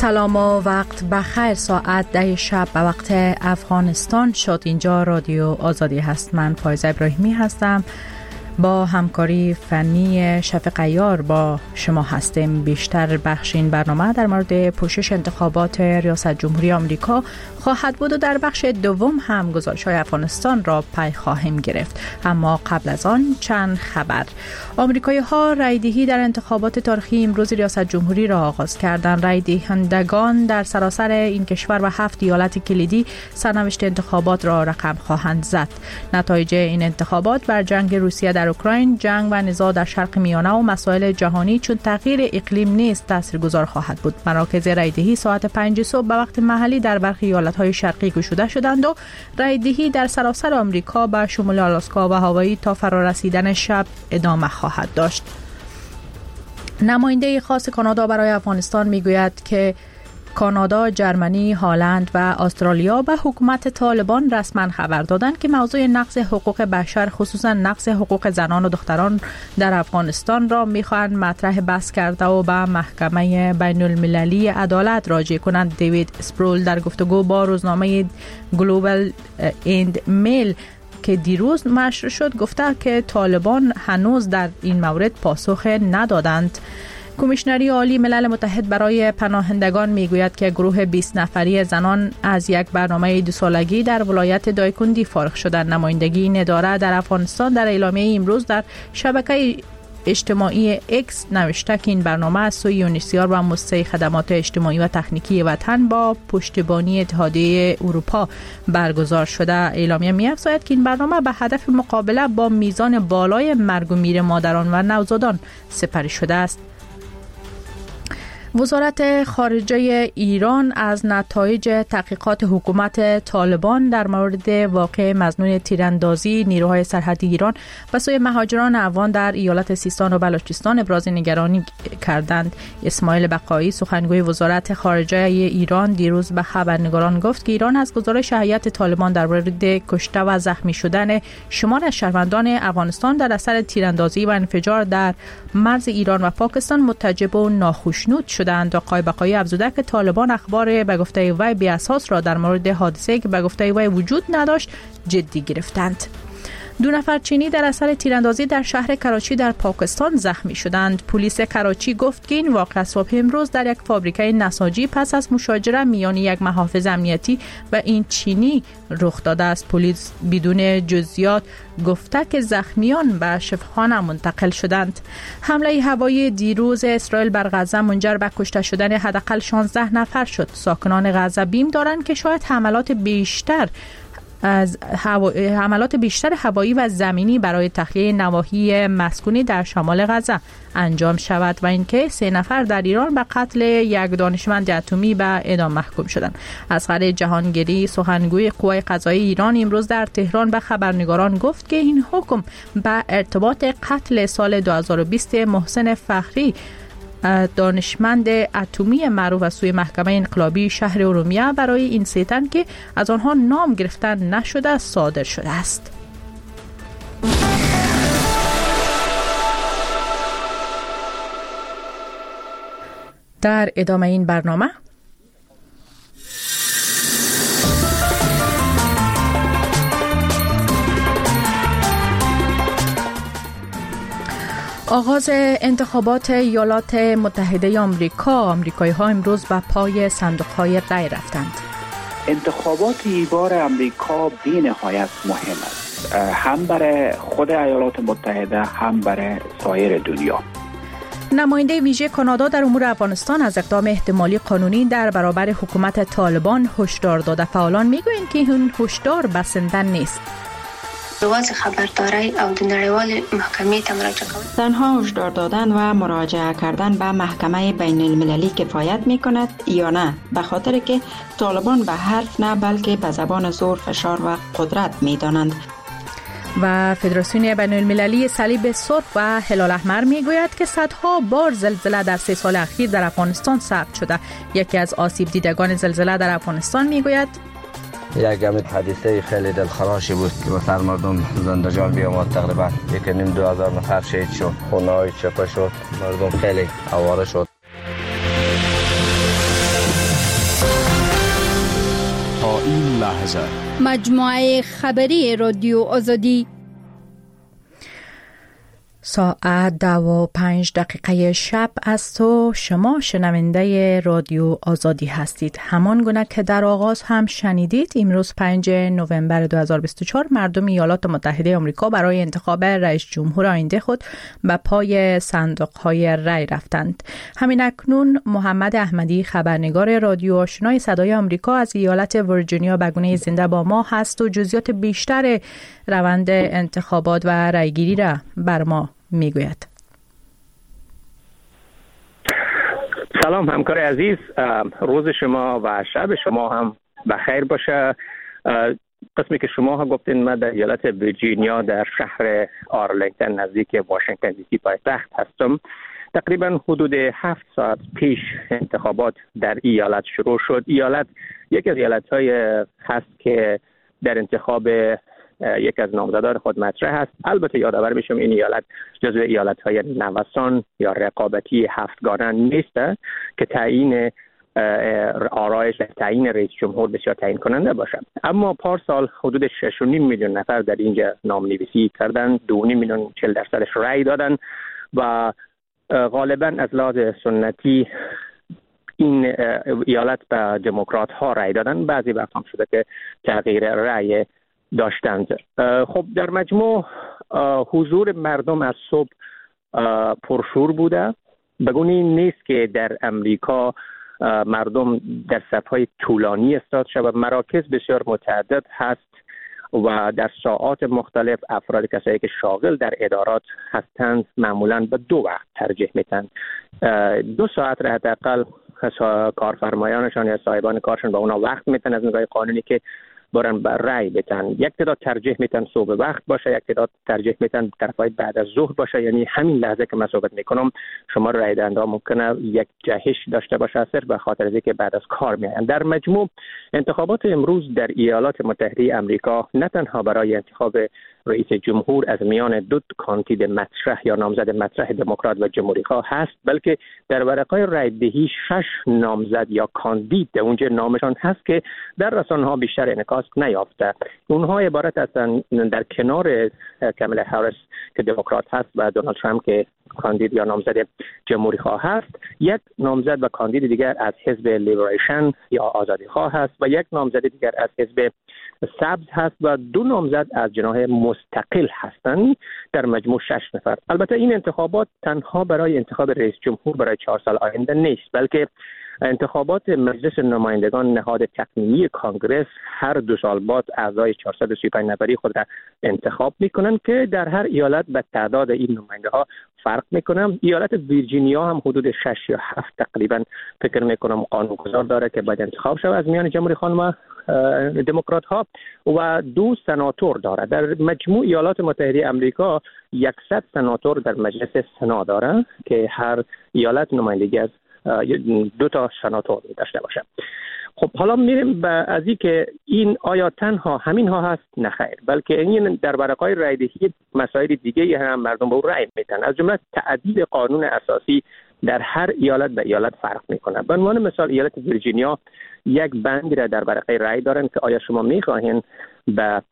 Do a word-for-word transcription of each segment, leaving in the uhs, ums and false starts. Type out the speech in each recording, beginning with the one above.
سلام و وقت بخیر. ساعت ده شب به وقت افغانستان شد. اینجا رادیو آزادی هست. من فایزه ابراهیمی هستم. با همکاری فنی شفیق عیار با شما هستیم. بیشتر بخش این برنامه در مورد پوشش انتخابات ریاست جمهوری آمریکا خواهد بود و در بخش دوم هم گزارش‌های افغانستان را پی خواهیم گرفت. اما قبل از آن چند خبر. آمریکایی‌ها رای‌دهی در انتخابات تاریخی امروز ریاست جمهوری را آغاز کردند. رای‌دهندگان در سراسر این کشور و هفت ایالت کلیدی سرنوشت انتخابات را رقم خواهند زد. نتایج این انتخابات بر جنگ روسیه در اوکراین، جنگ و نزاع در شرق میانه و مسائل جهانی چون تغییر اقلیم نیز تاثیرگذار خواهد بود. مراکز رای‌دهی ساعت پنج صبح به وقت محلی در برخی ایالت‌های شرقی گشوده شدند و رای‌دهی در سراسر آمریکا به شمول آلاسکا و هاوایی تا فرارسیدن شب ادامه خواهد داشت. نماینده خاص کانادا برای افغانستان میگوید که کانادا، جرمنی، هلند و استرالیا به حکومت طالبان رسما خبر دادند که موضوع نقض حقوق بشر خصوصا نقض حقوق زنان و دختران در افغانستان را می‌خواهند مطرح بحث کرده و به محکمه بین المللی عدالت راجع کنند. دیوید اسپرول در گفتگو با روزنامه گلوبال ایند میل که دیروز نشر شد گفته که طالبان هنوز در این مورد پاسخ ندادند. کمیشنری عالی ملل متحد برای پناهندگان میگوید که گروه بیست نفری زنان از یک برنامه دو سالگی در ولایت دایکندی فارغ شدند. نمایندگی این اداره در افغانستان در اعلامیه امروز در شبکه اجتماعی اکس نوشته که این برنامه از سوی یونیسیار و مؤسسه خدمات اجتماعی و تکنیکی وطن با پشتیبانی اتحادیه اروپا برگزار شده. اعلامیه می‌افزاید که این برنامه به هدف مقابله با میزان بالای مرگ و میر مادران و نوزادان سپری شده است. وزارت خارجه ایران از نتایج تحقیقات حکومت طالبان در مورد واقع مظنون تیراندازی نیروهای سرحدی ایران به سوی مهاجران افغان در ایالت سیستان و بلوچستان ابراز نگرانی کردند. اسماعیل بقایی سخنگوی وزارت خارجه ایران دیروز به خبرنگاران گفت که ایران از گزارش هیئت طالبان در مورد کشته و زخمی شدن شمار از شهروندان افغانستان در اثر تیراندازی و انفجار در مرز ایران و پاکستان متعجب و ناخوشنود شدند. آقای بقایی افزوده که طالبان اخبار به گفته وی بی اساس را در مورد حادثه که به گفته وی وجود نداشت جدی گرفتند. دو نفر چینی در اثر تیراندازی در شهر کراچی در پاکستان زخمی شدند. پلیس کراچی گفت که این واقعه صبح امروز در یک فابریکه نساجی پس از مشاجره میان یک محافظ امنیتی و این چینی رخ داده است. پلیس بدون جزئیات گفته که زخمیان به شفاخانه منتقل شدند. حمله هوایی دیروز اسرائیل بر غزه منجر به کشته شدن حداقل شانزده نفر شد. ساکنان غزه بیم دارند که شاید حملات بیشتر از هوا... حملات بیشتر هوایی و زمینی برای تخلیه نواحی مسکونی در شمال غزه انجام شود و اینکه سه نفر در ایران به قتل یک دانشمند اتمی به اعدام محکوم شدند. اصغر جهانگیری سخنگوی قوای قضایی ایران امروز در تهران به خبرنگاران گفت که این حکم به ارتباط قتل سال دو هزار و بیست محسن فخری دانشمند اتمی معروف از سوی محکمه انقلابی شهر ارومیه برای این سه تن که از آنها نام گرفتن نشده صادر شده است. در ادامه این برنامه آغاز انتخابات ایالات متحده آمریکا. آمریکایی‌ها امروز به پای صندوق‌های رای رفتند. انتخابات این بار آمریکا بی نهایت مهم است، هم برای خود ایالات متحده هم برای سایر دنیا. نماینده ویژه کانادا در امور افغانستان از اقدام احتمالی قانونی در برابر حکومت طالبان هشدار داده. فعالان میگویند که این هشدار بسنده نیست. واضح خبرداری او د نړیوال محکمې ته مراجعه کول تنها هشدار دادن و مراجعه کردن به محکمه بین المللی کفایت می کند یا نه، به خاطر که طالبان به حرف نه بلکه به زبان زور، فشار و قدرت می دانند. و فدراسیون بین المللی صلیب سرخ و هلال احمر می گوید که صدها بار زلزله در سه سال اخیر در افغانستان ثبت شده. یکی از آسیب دیدگان زلزله در افغانستان می گوید یک حادثه خیلی دلخراشی بود که بسر مردم زنده جان بیامد. تقریبا یک نیم دو هزار نفر شهید شد، خونه های چپه شد، مردم خیلی آواره شد. هزار. مجموعه خبری رادیو آزادی. ساعت دو و پنج دقیقه شب است و شما شنونده رادیو آزادی هستید. همان گونه که در آغاز هم شنیدید، امروز پنج نوامبر دو هزار و بیست و چهار مردم ایالات متحده آمریکا برای انتخاب رئیس جمهور آینده خود به پای صندوق‌های رای رفتند. همین اکنون محمد احمدی، خبرنگار رادیو آشنای صدای آمریکا از ایالت ویرجینیا به گونه زنده با ما هست و جزئیات بیشتر روند انتخابات و رایگیری را بر ما میگوید. سلام همکار عزیز، روز شما و شب شما هم بخیر باشه. قسمی که شما ها گفتین، من در ایالت ویرجینیا در شهر آرلینگتن نزدیک واشنگتن دی سی پایتخت هستم. تقریبا حدود هفت ساعت پیش انتخابات در ایالت شروع شد. ایالت یک از ایالت های هست که در انتخاب یک از نامزدان خود مطرح است. البته یادآور میشم این ایالت جزو ایالت های نوسان یا رقابتی هفتگانه نیست که تعیین آرایش و تعیین رئیس جمهور بسیار تعیین کننده باشد. اما پارسال حدود شش و نیم میلیون نفر در اینجا نامنویسی کردند، دو و نیم میلیون چهل درصدش رأی دادند و غالبا از لحاظ سنتی این ایالت به دموکرات ها رأی دادن. بعضی وقت هم شده که تغییر رأی داشتند. خب در مجموع حضور مردم از صبح پرشور بوده. بگونی نیست که در امریکا مردم در صف‌های طولانی استاد شود. مراکز بسیار متعدد هست و در ساعات مختلف افراد کسایی که شاغل در ادارات هستند معمولاً به دو وقت ترجیح میتن. دو ساعت را حداقل کارفرمایانشان یا صاحبان کارشان به اونا وقت میتن از نگاه قانونی که برن بر رای بتن. یک تعداد ترجیح میتن صبح وقت باشه، یک تعداد ترجیح میتن طرفای بعد از ظهر باشه. یعنی همین لحظه که من صحبت میکنم شما رای دهنده ممکنه یک جهش داشته باشه صرف به خاطر اینکه بعد از کار میاین. در مجموع انتخابات امروز در ایالات متحده آمریکا نه تنها برای انتخاب رئیس جمهور از میان دو کاندید مطرح یا نامزد مطرح دموکرات و جمهوری خواه هست، بلکه در ورقه رای دهی شش نامزد یا کاندید در اونجا نامشان هست که در رسانه‌ها بیشتر انعکاس نیافته. اونها عبارت هستند در کنار کامالا هریس که دموکرات هست و دونالد ترامپ که کاندید یا نامزد جمهوری خواه هست، یک نامزد و کاندید دیگر از حزب لیبریشن یا آزادی خواه هست و یک نامزد دیگر از حزب سبز هست و دو نامزد از جناح مستقل هستند. در مجموع شش نفر. البته این انتخابات تنها برای انتخاب رئیس جمهور برای چهار سال آینده نیست، بلکه انتخابات مجلس نمایندگان نهاد تقنینی کانگرس هر دو سال بعد اعضای چهارصد و سی و پنج نفری خود را انتخاب میکنن که در هر ایالت به تعداد این نماینده ها فرق میکنم. ایالت ویرجینیا هم حدود شش یا هفت تقریبا فکر میکنم قانونگذار داره که باید انتخاب شود از میان جمهوری خان و دموکرات ها و دو سناتور داره. در مجموع ایالات متحده آمریکا صد سناتور در مجلس سنا داره که هر ایالت نمایندگی از دو تا سناتور داشته باشه. خب حالا میریم به از این که این آیا تنها همین ها هست؟ نه خیر، بلکه این در ورقای رای دهی مسائل دیگه هم مردم به رای میتن. از جمله تعدیل قانون اساسی در هر ایالت به ایالت فرق میکنه. به عنوان مثال ایالت ویرجینیا یک بند را در ورقه رای دارن که آیا شما میخواهین به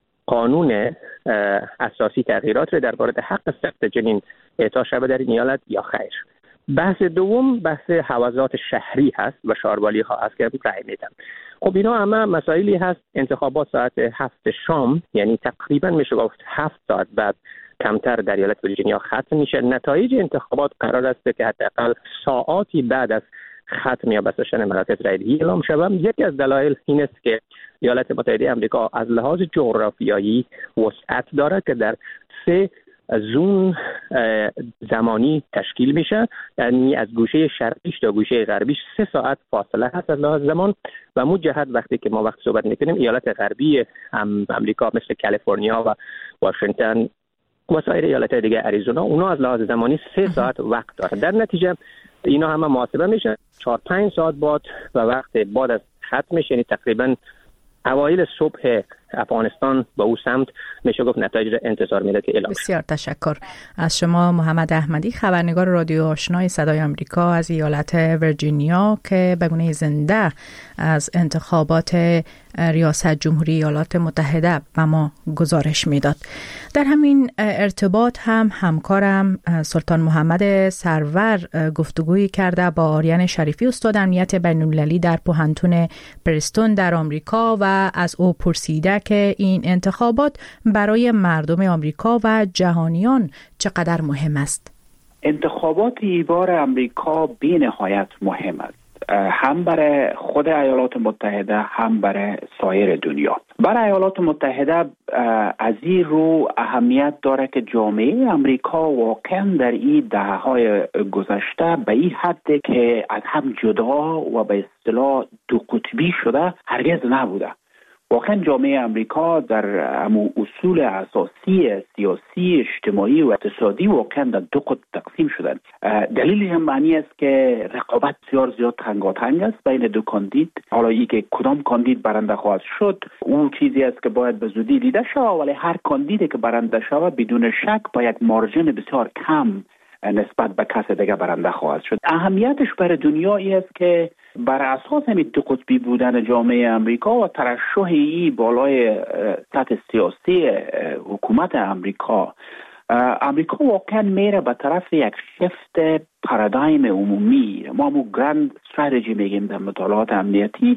قانون اساسی تغییرات را در مورد حق سقط جنین اعطا شود در این ایالت یا خیر. بحث دوم بحث حوزات شهری هست و شاروالی ها هست که رای میدن. خب اینا همه مسائلی هست. انتخابات ساعت هفت شام، یعنی تقریبا میشه گفت هفت ساعت بعد کمتر در ایالت ویرجینیا ختم میشه. نتایج انتخابات قرار است که حداقل ساعاتی بعد از ختم یا بسته مراکز رای دهی اعلام شود. یکی از دلایل این است که ایالات متحده آمریکا از لحاظ جغرافیایی وسعت دارد که در سه زون زمانی تشکیل میشه، یعنی از گوشه شرقیش تا گوشه غربیش سه ساعت فاصله هست از لحاظ زمان و مو جهت وقتی که ما وقت صحبت میکنیم ایالات غربی امریکا مثل کالیفرنیا و واشنگتن و سایر ایالات دیگه اریزونا اونا از لحاظ زمانی سه ساعت وقت داره. در نتیجه اینا همه محاسبه میشه چهار پنج ساعت بعد و وقت بعد از ختم میشه، یعنی تقریبا اوایل صبح افغانستان به او سمت میشه گفت نتایج را انتظار میده که اعلام. بسیار تشکر از شما محمد احمدی، خبرنگار رادیو آشنای صدای آمریکا از ایالت ویرجینیا که به گونه زنده از انتخابات ریاست جمهوری ایالات متحده به ما گزارش میداد. در همین ارتباط هم همکارم سلطان محمد سرور گفتگویی کرده با آریان شریفی، استاد امنیت بین‌المللی در پوهنتون پرستون در آمریکا و از او پرسیده که این انتخابات برای مردم آمریکا و جهانیان چقدر مهم است. انتخابات این بار امریکا بی نهایت مهم است، هم برای خود ایالات متحده هم برای سایر دنیا. برای ایالات متحده از این رو اهمیت داره که جامعه امریکا واقعا در این دهه‌های گذشته به این حد که از هم جدا و به اصطلاح دو قطبی شده هرگز نبوده. واقعا جامعه امریکا در امو اصول اساسی سیاسی، اجتماعی و اقتصادی واقعا در دو قطب تقسیم شدن. دلیلش هم معنی است که رقابت بسیار زیاد تنگاتنگ است بین دو کاندید. حالا ای که کدام کاندید برنده خواهد شد اون چیزی است که باید به زودی دیده شود، ولی هر کاندیدی که برنده شود بدون شک با یک مارجین بسیار کم نسبت به کس دیگه برنده خواهد شد. اهمیتش برای دنیا ای است که بر اساس همین دو قطبی بودن جامعه امریکا و ترشح ای بالای سطح سیاسی حکومت امریکا، امریکا واقعا میره به طرف یک شفت پارادایم عمومی. ما همون گراند استراتژی میگیم در مطالعات امنیتی.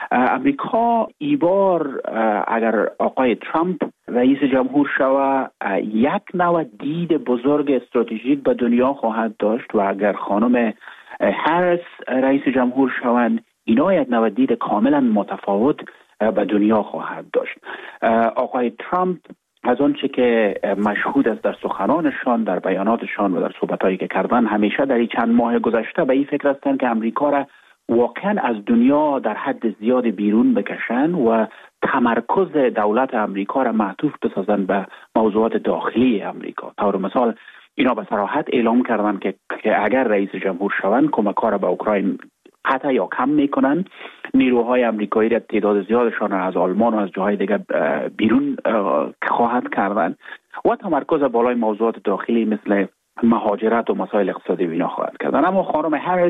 امریکا ای بار اگر آقای ترامپ رئیس جمهور شود یک نوع دید بزرگ استراتژیک به دنیا خواهد داشت و اگر خانم هریس رئیس جمهور شوند اینا یک نوع دید کاملا متفاوت به دنیا خواهد داشت. آقای ترامپ از آنچه که مشهود است در سخنانشان، در بیاناتشان و در صحبتایی که کردن، همیشه در این چند ماه گذشته به این فکر هستند که امریکا را واقعا از دنیا در حد زیاد بیرون بکشن و تمرکز دولت امریکا را معطوف بسازن به موضوعات داخلی امریکا. طور مثال اینا به صراحت اعلام کردن که, که اگر رئیس جمهور شوند کمک‌ها را به اوکراین قطع یا کم میکنن، نیروهای امریکایی را تعداد زیادشان را از آلمان و از جاهای دیگر بیرون خواهد کردن و تمرکز بالای موضوعات داخلی مثل مهاجرت و مسائل اقتصادی اینا خواهد کردن. اما خانم هریس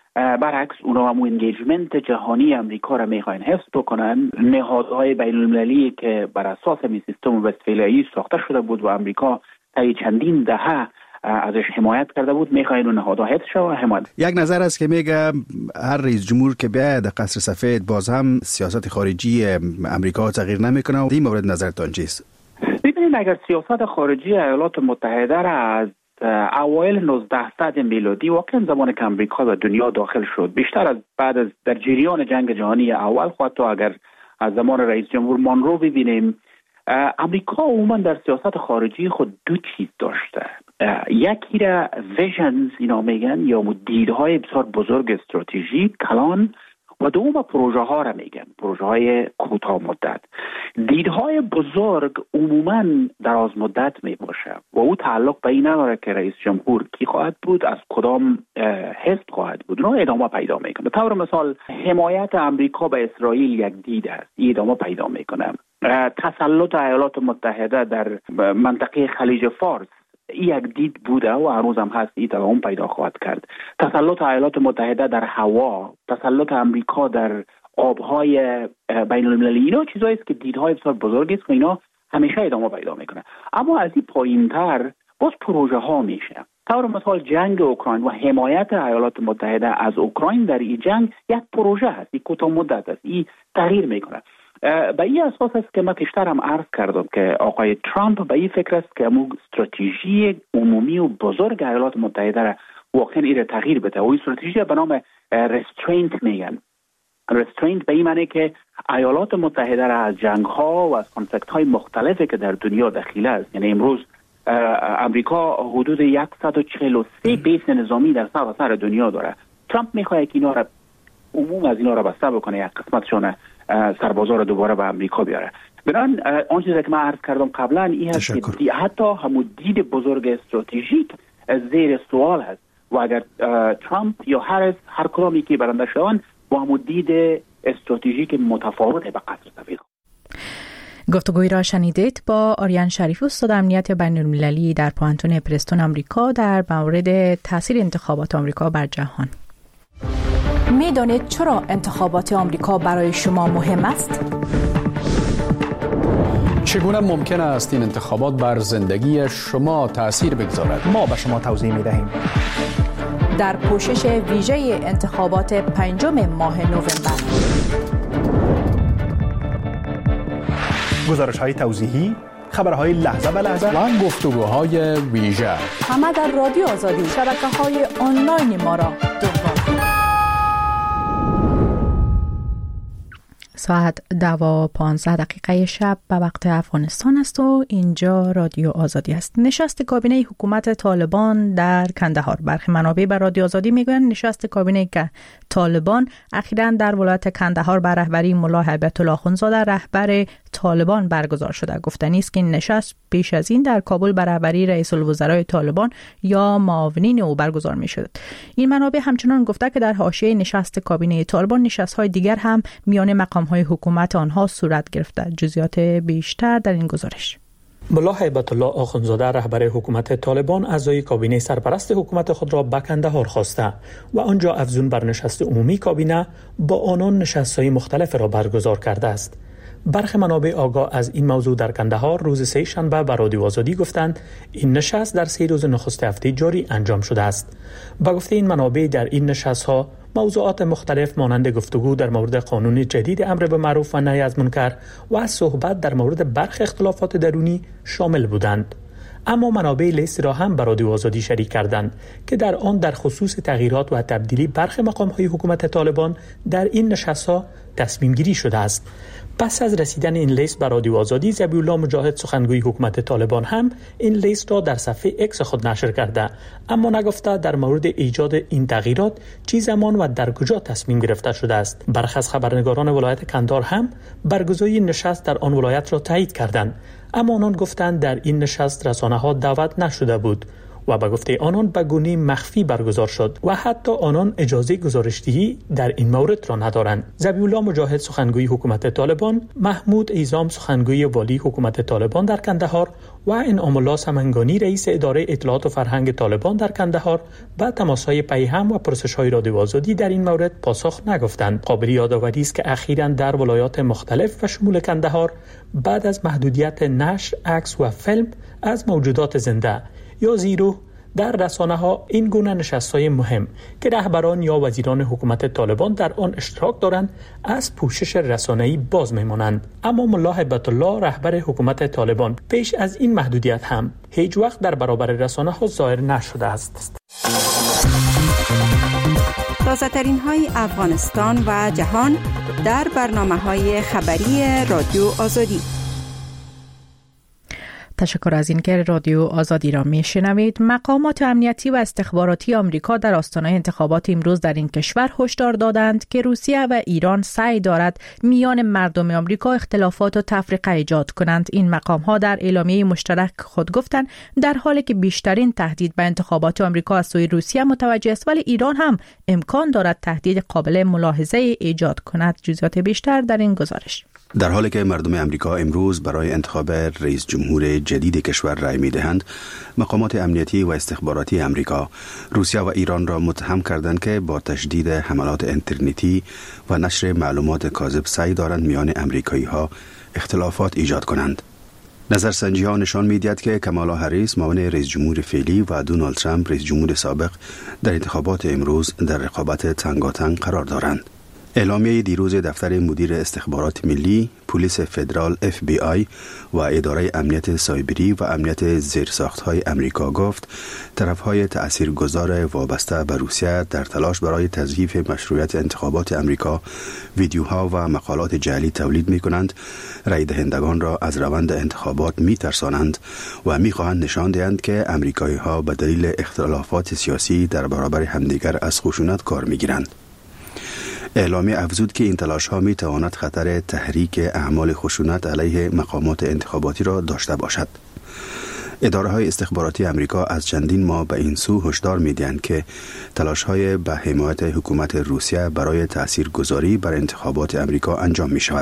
برعکس اونا هم انگیجمنت جهانی امریکا را میخواین حفظ بکنن. نهادهای بین المللی که بر اساس می سیستم وستفالیایی ساخته شده بود و امریکا طی چندین دهه ازش حمایت کرده بود میخواین اون نهادها حفظ شود. حمایت یک نظر است که میگه هر رئیس جمهور که بیاید قصر سفید باز هم سیاست خارجی امریکا تغییر نمیکنه. این مورد نظرتان چیست؟ ببینید اگر سیاست خارجی ایالات متحده را از اوایل نوزدهصد میلادی واقعا زمان که امریکا به دنیا داخل شد بیشتر از بعد از در جریان جنگ جهانی اول خود تا اگر از زمان رئیس جمهور مانرو ببینیم، امریکا عموما در سیاست خارجی خود دو چیز داشته. یکی را ویژنز اینا میگن یا دیدهای بسیار بزرگ استراتژیک کلان و دوم پروژه ها را میگن پروژه های کوتاه مدت. دیدهای بزرگ عموما دراز مدت میباشه و او تعلق به این نداره که رئیس جمهور کی خواهد بود، از کدام حزب خواهد بود، اونها ادامه پیدا میکنه. طور مثال حمایت امریکا به اسرائیل یک دید است، این ادامه پیدا میکنه. تسلط ایالات متحده در منطقه خلیج فارس یک دید بوده و هنوز هم هست، این دوام پیدا خواهد کرد. تسلط ایالات متحده در هوا، تسلط امریکا در آبهای بین المللی، اینا چیزایی است که دیدهای بسیار بزرگی است و اینا همیشه ادامه پیدا میکنه. اما از این پایینتر باز پروژه ها میشه. طور مثال جنگ اوکراین و حمایت ایالات متحده از اوکراین در این جنگ یک پروژه هست، یک کوتاه مدت است، این تغییر میکنه. به این اساس است که من پیشتر هم عرض کردم که آقای ترامپ به این فکر است که امو استراتژی عمومی و بزرگ ایالات متحده را واقعا این تغییر بده. و استراتژی به نام رسترینت میگن. رسترینت به این معنی که ایالات متحده را از جنگ ها و از کانفلیکت های مختلفی که در دنیا دخیله است، یعنی امروز امریکا حدود صد و چهل و سه بیس نظامی در سراسر دنیا داره. ترامپ میخواد که اینا را عموم از اینا را بسته بکنه، یک قسمتشون سربازا را دوباره به امریکا بیاره. بنابراین آن چیزی که من عرض کردم قبلا این هست که حتی همون دید بزرگ استراتژیک زیر سوال هست و اگر ترامپ یا هریس هر کدامی که برنده شوند با همون دید استراتژیک متفاوت به قصر سفید. گفتگوی را شنیدید با آریان شریفی، استاد امنیت بین المللی در پوهنتون پرستون آمریکا در مورد تاثیر انتخابات آمریکا بر جهان. می دانید چرا انتخابات آمریکا برای شما مهم است؟ چگونه ممکن است این انتخابات بر زندگی شما تأثیر بگذارد؟ ما به شما توضیح می دهیم. در پوشش ویژه انتخابات پنجم ماه نوامبر، گزارش‌های توضیحی، خبرهای لحظه به لحظه و گفتگوهای ویژه، همه در رادیو آزادی. شبکه‌های آنلاین ما را دنبال کنید. ساعت دو و پانزده دقیقه شب به وقت افغانستان است و اینجا رادیو آزادی است. نشست کابینه حکومت طالبان در کندهار. برخی منابع به رادیو آزادی میگویند نشست کابینه که طالبان اخیراً در ولایت کندهار بر رهبری ملا هیبت الله اخوندزاده رهبر طالبان برگزار شده. گفتنی است که این نشست پیش از این در کابل بر رهبری رئیس الوزرای طالبان یا معاونین او برگزار می شد. این منابع همچنان گفته که در حاشیه نشست کابینه طالبان نشست‌های دیگر هم میان مقام‌های حکومت آنها صورت گرفته. جزئیات بیشتر در این گزارش. ملا هیبت الله اخوندزاده رهبر حکومت طالبان اعضای کابینه سرپرست حکومت خود را به کندهار خواسته و آنجا افزون بر نشست عمومی کابینه با آنان نشست‌های مختلف را برگزار کرده است. برخی منابع آگاه از این موضوع در کندهار روز سه شنبه به رادیو آزادی گفتند این نشست در سه روز نخست هفته جاری انجام شده است. با گفته این منابع در این نشست‌ها موضوعات مختلف مانند گفتگو در مورد قانون جدید امر به معروف و نهی از منکر و صحبت در مورد برخی اختلافات درونی شامل بودند. اما منابع لیست را هم به رادیو آزادی شریک کردند که در آن در خصوص تغییرات و تبدیلی برخی مقام‌های حکومت طالبان در این نشست‌ها تصمیم گیری شده است. پس از رسیدن این لیست به رادیو آزادی، ذبیح الله مجاهد سخنگوی حکومت طالبان هم این لیست را در صفحه اکس خود نشر کرده، اما نگفته در مورد ایجاد این تغییرات چه زمان و در کجا تصمیم گرفته شده است. برخی از خبرنگاران ولایت کندهار هم برگزاری نشست در آن ولایت را تایید کردند، اما آنان گفتند در این نشست رسانه‌ها دعوت نشده بود و به گفته آنان به گونه مخفی برگزار شد و حتی آنان اجازه گزارشدهی در این مورد را ندارند. ذبیح الله مجاهد سخنگوی حکومت طالبان، محمود ایزام سخنگوی والی حکومت طالبان در کندهار و انعام الله سمنگانی رئیس اداره اطلاعات و فرهنگ طالبان در کندهار به تماس‌های پیهم و پرسش‌های رادیو آزادی در این مورد پاسخ نگفتند. قابل یادآوری است که اخیراً در ولایات مختلف و شمول کندهار بعد از محدودیت نشر عکس و فیلم از موجودات زنده یا زیرو در رسانه‌ها این گونه نشست‌های مهم که رهبران یا وزیران حکومت طالبان در آن اشتراک دارند از پوشش رسانه‌ای باز می‌مانند. اما ملا هیبت الله رهبر حکومت طالبان پیش از این محدودیت هم هیچ وقت در برابر رسانه‌ها ظاهر نشده است. تازه‌ترین های افغانستان و جهان در برنامه‌های خبری رادیو آزادی. تشکر از اینکه رادیو آزادی را میشنوید. مقامات امنیتی و استخباراتی آمریکا در آستانه انتخابات امروز در این کشور هشدار دادند که روسیه و ایران سعی دارد میان مردم آمریکا اختلافات و تفرقه ایجاد کنند. این مقام‌ها در اعلامیه مشترک خود گفتند در حالی که بیشترین تهدید به انتخابات آمریکا از سوی روسیه متوجه است، ولی ایران هم امکان دارد تهدید قابل ملاحظه ایجاد کند. جزئیات بیشتر در این گزارش. در حالی که مردم امریکا امروز برای انتخاب رئیس جمهور جدید کشور رای می‌دهند، مقامات امنیتی و استخباراتی امریکا روسیه و ایران را متهم کردند که با تشدید حملات اینترنتی و نشر معلومات کاذب سعی دارند میان امریکایی‌ها اختلافات ایجاد کنند. نظرسنجی‌ها نشان می‌دهد که کامالا هریس معاون رئیس جمهور فعلی و دونالد ترامپ رئیس جمهور سابق در انتخابات امروز در رقابت تنگاتنگ قرار دارند. اعلامیه دیروز دفتر مدیر استخبارات ملی، پلیس فدرال اف بی آی و اداره امنیت سایبری و امنیت زیرساخت‌های امریکا گفت طرف‌های تأثیرگذار وابسته به روسیه در تلاش برای تضعیف مشروعیت انتخابات امریکا ویدیوها و مقالات جعلی تولید می‌کنند، رای دهندگان را از روند انتخابات می‌ترسانند و می‌خواهند نشان دهند که امریکایی‌ها به دلیل اختلافات سیاسی در برابر همدیگر از خشونت کار می‌گیرند. اعلامیه افزود که این تلاش‌ها می‌تواند خطر تحریک اعمال خشونت علیه مقامات انتخاباتی را داشته باشد. اداره‌های استخباراتی امریکا از چندین ماه به این سو هشدار می‌دهند که تلاش‌های به حمایت حکومت روسیه برای تاثیرگذاری بر انتخابات امریکا انجام می‌شود.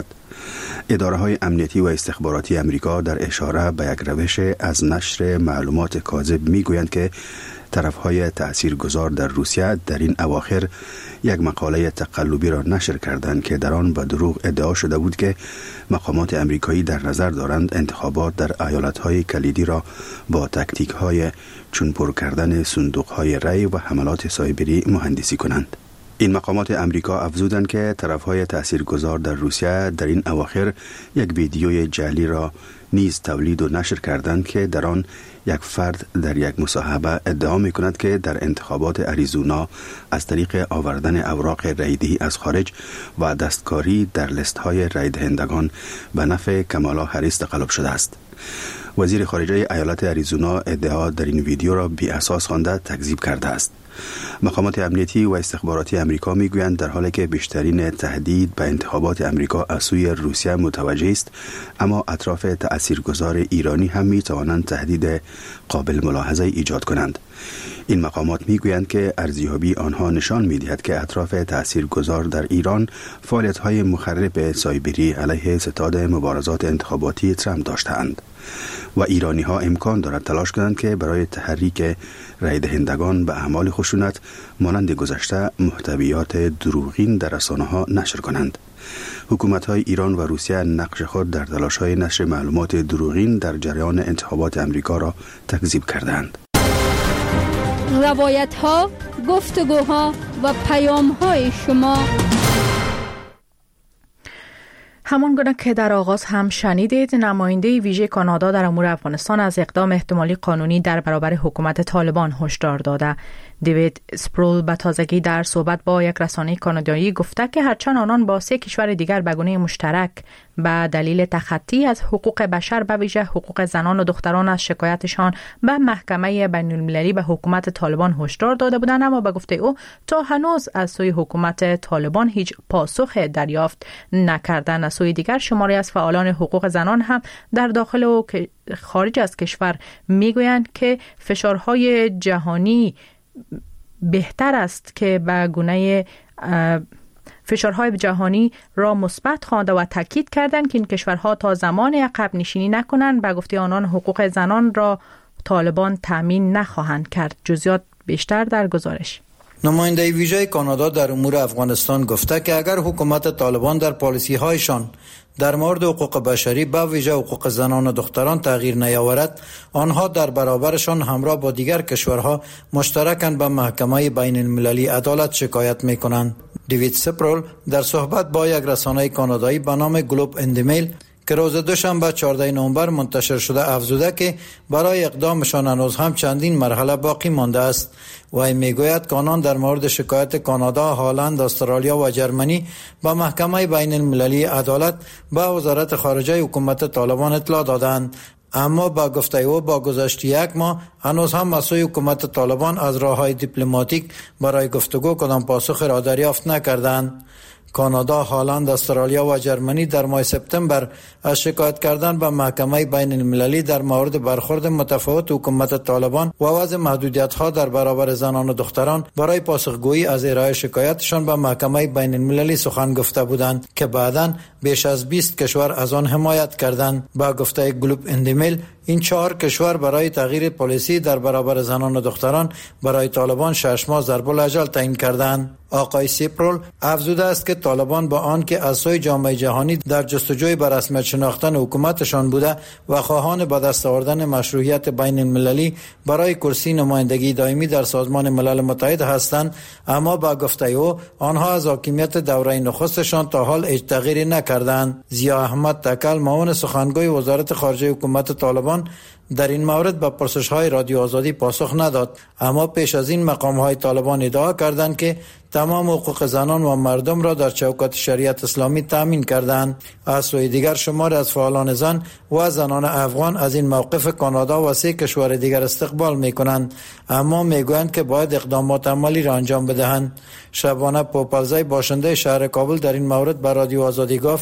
اداره های امنیتی و استخباراتی امریکا در اشاره به یک روش از نشر معلومات کاذب می گویند که طرفهای تاثیرگذار در روسیه در این اواخر یک مقاله تقلبی را نشر کردند که در آن با دروغ ادعا شده بود که مقامات امریکایی در نظر دارند انتخابات در ایالت‌های کلیدی را با تکتیک‌های چون پر کردن صندوق‌های رای و حملات سایبری مهندسی کنند. این مقامات امریکا افزودند که طرفهای تاثیرگذار در روسیه در این اواخر یک ویدیوی جعلی را نیز تولید و نشر کردند که در آن یک فرد در یک مصاحبه ادعا می کند که در انتخابات اریزونا از طریق آوردن اوراق رایدهی از خارج و دستکاری در لیست های رای دهندگان به نفع کمالا هریس تقلب شده است. وزیر خارجه ایالت اریزونا ادعا در این ویدیو را بی اساس خوانده تکذیب کرده است. مقامات امنیتی و استخباراتی امریکا میگویند در حالی که بیشترین تهدید به انتخابات امریکا از سوی روسیه متوجه است، اما اطراف تاثیرگذار ایرانی هم می توانند تهدید قابل ملاحظه ایجاد کنند. این مقامات میگویند که ارزیابی آنها نشان می‌دهد که اطراف تاثیرگذار در ایران فعالیت‌های مخرب سایبری علیه ستاد مبارزات انتخاباتی ترامپ داشته‌اند و ایرانی‌ها امکان دارد تلاش کنند که برای تحریک رای دهندگان به اعمال خشونت مانند گذشته محتویات دروغین در رسانه‌ها نشر کنند. حکومت‌های ایران و روسیه نقش خود در تلاش‌های نشر معلومات دروغین در جریان انتخابات امریکا را تکذیب کردند. روایت ها، گفتگوها و پیام های شما. همانگونه که در آغاز هم شنیدید، نماینده ویژه کانادا در امور افغانستان از اقدام احتمالی قانونی در برابر حکومت طالبان هشدار داده. دیوید سپرول به تازگی در صحبت با یک رسانه کانادایی گفته که هرچند آنان با سه کشور دیگر به گونه مشترک به دلیل تخطی از حقوق بشر به ویژه حقوق زنان و دختران از شکایتشان به محکمه بین المللی به حکومت طالبان هشدار داده بودند، اما به گفته او تا هنوز از سوی حکومت طالبان هیچ پاسخ دریافت نکردند. از سوی دیگر شماری از فعالان حقوق زنان هم در داخل و خارج از کشور میگویند که فشارهای جهانی بهتر است که به گونه فشارهای جهانی را مثبت خوانده و تاکید کردند که این کشورها تا زمان عقب نشینی نکنند. به گفته آنان حقوق زنان را طالبان تامین نخواهند کرد. جزئیات بیشتر در گزارش. نماینده ویژه کانادا در امور افغانستان گفته که اگر حکومت طالبان در پالیسی هایشان در مورد حقوق بشری به ویژه حقوق زنان و دختران تغییر نیاورد، آنها در برابرشان همراه با دیگر کشورها مشترکاً به محکمه بین المللی عدالت شکایت می‌کنند. دیوید سپرول در صحبت با یک رسانه کانادایی به نام گلوب اندیمیل که روز دوشنبه چهاردهم نوامبر منتشر شده افزوده که برای اقدامشان هنوز هم چندین مرحله باقی مانده است و میگوید که آنان در مورد شکایت کانادا، هلند، استرالیا و جرمنی به محکمه بین المللی عدالت به وزارت خارجه حکومت طالبان اطلاع دادند، اما با گفته او با گذشت یک ماه هنوز هم از سوی حکومت طالبان از راه‌های دیپلماتیک برای گفتگو کدام پاسخ را دریافت نکردند. کانادا، هلند، استرالیا و جرمنی در ماه سپتامبر از شکایت کردن به محکمه بین المللی در مورد برخورد متفاوت حکومت طالبان و وضع محدودیت‌ها در برابر زنان و دختران برای پاسخگویی از ارائه شکایتشان به محکمه بین المللی سخن گفته بودند که بعداً بیش از بیست کشور از آن حمایت کردند. با گفته گلوب اندیمیل، این چهار کشور برای تغییر پالیسی در برابر زنان و دختران برای طالبان شش ماه ضرب الاجل تعیین کردند. آقای سپرول افزوده است که طالبان با آنکه از سوی جامعه جهانی در جستجوی بر رسمیت شناختن حکومتشان بوده و خواهان به دست آوردن مشروعیت بین المللی برای کرسی نمایندگی دائمی در سازمان ملل متحد هستند، اما با گفته او آنها از حاکمیت دوره نخستشان تا حال هیچ تغییری نکردند. ضیا احمد تکل، معاون سخنگوی وزارت خارجه حکومت طالبان، در این مورد به پرسش‌های رادیو آزادی پاسخ نداد، اما پیش از این مقام‌های طالبان ادعا کردند که تمام حقوق زنان و مردم را در چوکات شریعت اسلامی تامین کردند. از سوی دیگر شمار از فعالان زن و زنان افغان از این موقف کانادا و سه کشور دیگر استقبال می‌کنند، اما می‌گویند که باید اقدامات عملی را انجام بدهند. شبانه پوپلزی باشنده شهر کابل در این مورد به رادیو آزادی گفت: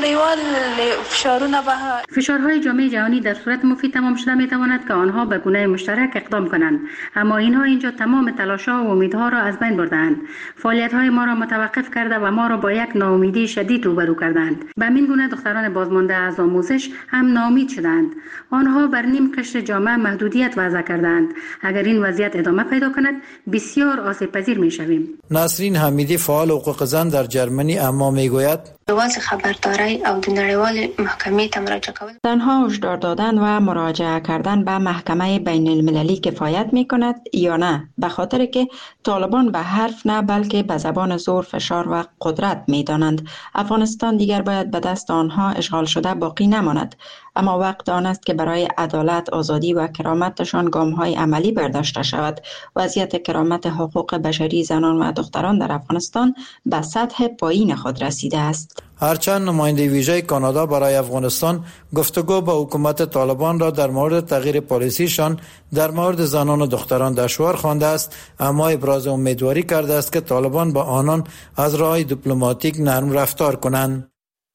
نړیوال فشارونه به فشارهای جامعه جهانی در صورت مفید تمام شده میتواند که آنها به گونه مشترک اقدام کنند، اما اینها اینجا تمام تلاش‌ها و امیدها را از بین بردند. فعالیت‌های ما را متوقف کرده و ما را با یک ناامیدی شدید روبرو کردند. به همین گونه دختران بازمانده از آموزش هم ناامید شدند. آنها بر نیم قشر جامعه محدودیت وضع کردند. اگر این وضعیت ادامه پیدا کند بسیار آسیب پذیر می‌شویم. نسرین حمیدی فعال حقوق زن در جرمنی اما میگوید واس خبرداری او د نړیوال محکمې ته مراجعه کول تنها هشدار دادن و مراجعه کردن به محکمه بین المللی کفایت می کند یا نه، به خاطر که طالبان به حرف نه بلکه به زبان زور، فشار و قدرت می دانند. افغانستان دیگر باید به دست آنها اشغال شده باقی نماند، اما وقت آن است که برای عدالت، آزادی و کرامتشان گام‌های عملی برداشته شود. وضعیت کرامت حقوق بشری زنان و دختران در افغانستان به سطح پایین خود رسیده است. هرچند نماینده ویژه کانادا برای افغانستان گفتگو با حکومت طالبان را در مورد تغییر پالیسیشان در مورد زنان و دختران دشوار خوانده است، اما ابراز امیدواری کرده است که طالبان با آنان از راه دیپلماتیک نرم رفتار کنند.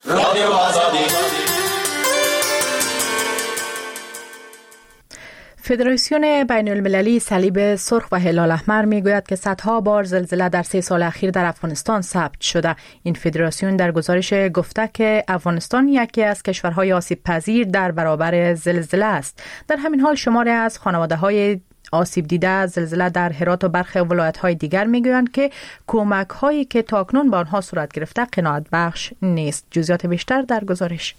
فدراسیون بین المللی صلیب سرخ و هلال احمر میگوید که صدها بار زلزله در سه سال اخیر در افغانستان ثبت شده. این فدراسیون در گزارش گفته که افغانستان یکی از کشورهای آسیب پذیر در برابر زلزله است. در همین حال شماری از خانواده‌های آسیب دیده زلزله در هرات و برخی ولایت‌های دیگر میگویند که کمک‌هایی که تاکنون با آنها صورت گرفته قناعت بخش نیست. جزئیات بیشتر در گزارش.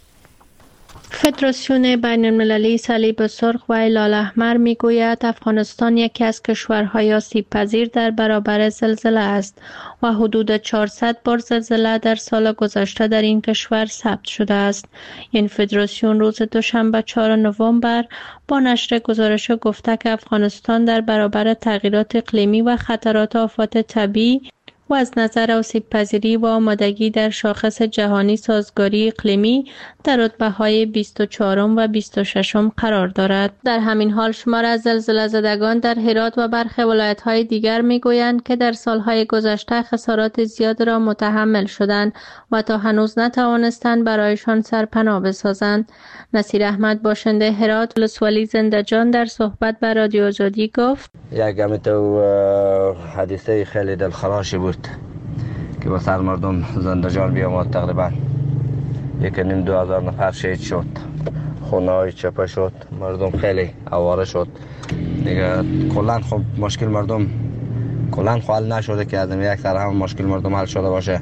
فدراسیون بین المللی صلیب سرخ و هلال احمر میگوید افغانستان یکی از کشورهای آسیب پذیر در برابر زلزله است و حدود چهارصد بار زلزله در سال گذشته در این کشور ثبت شده است. این فدراسیون روز دوشنبه چهارم نوامبر با نشر گزارش گفته که افغانستان در برابر تغییرات اقلیمی و خطرات آفات طبیعی و از نظر آسیب پذیری و آمادگی در شاخص جهانی سازگاری اقلیمی در رتبه‌های بیست و چهارم و بیست و ششم قرار دارد. در همین حال شمار از زلزله زدگان در هرات و برخی ولایت‌های دیگر می‌گویند که در سال‌های گذشته خسارات زیاد را متحمل شدند و تا هنوز نتوانستند برایشان سرپناه بسازند. نصیر احمد باشنده هرات ولسوالی زنده‌جان در صحبت با رادیو آزادی گفت: یک تو حادثه خیلی دلخراشی بود که با سر مردم زنده جان بیامد. تقریبا یک نیم دو هزار نفر شهید شد، خونه های چپه شد، مردم خیلی آواره شد دیگه. کلان خب مشکل مردم کلان حل نشده که از یک سر هم مشکل مردم حل شده باشه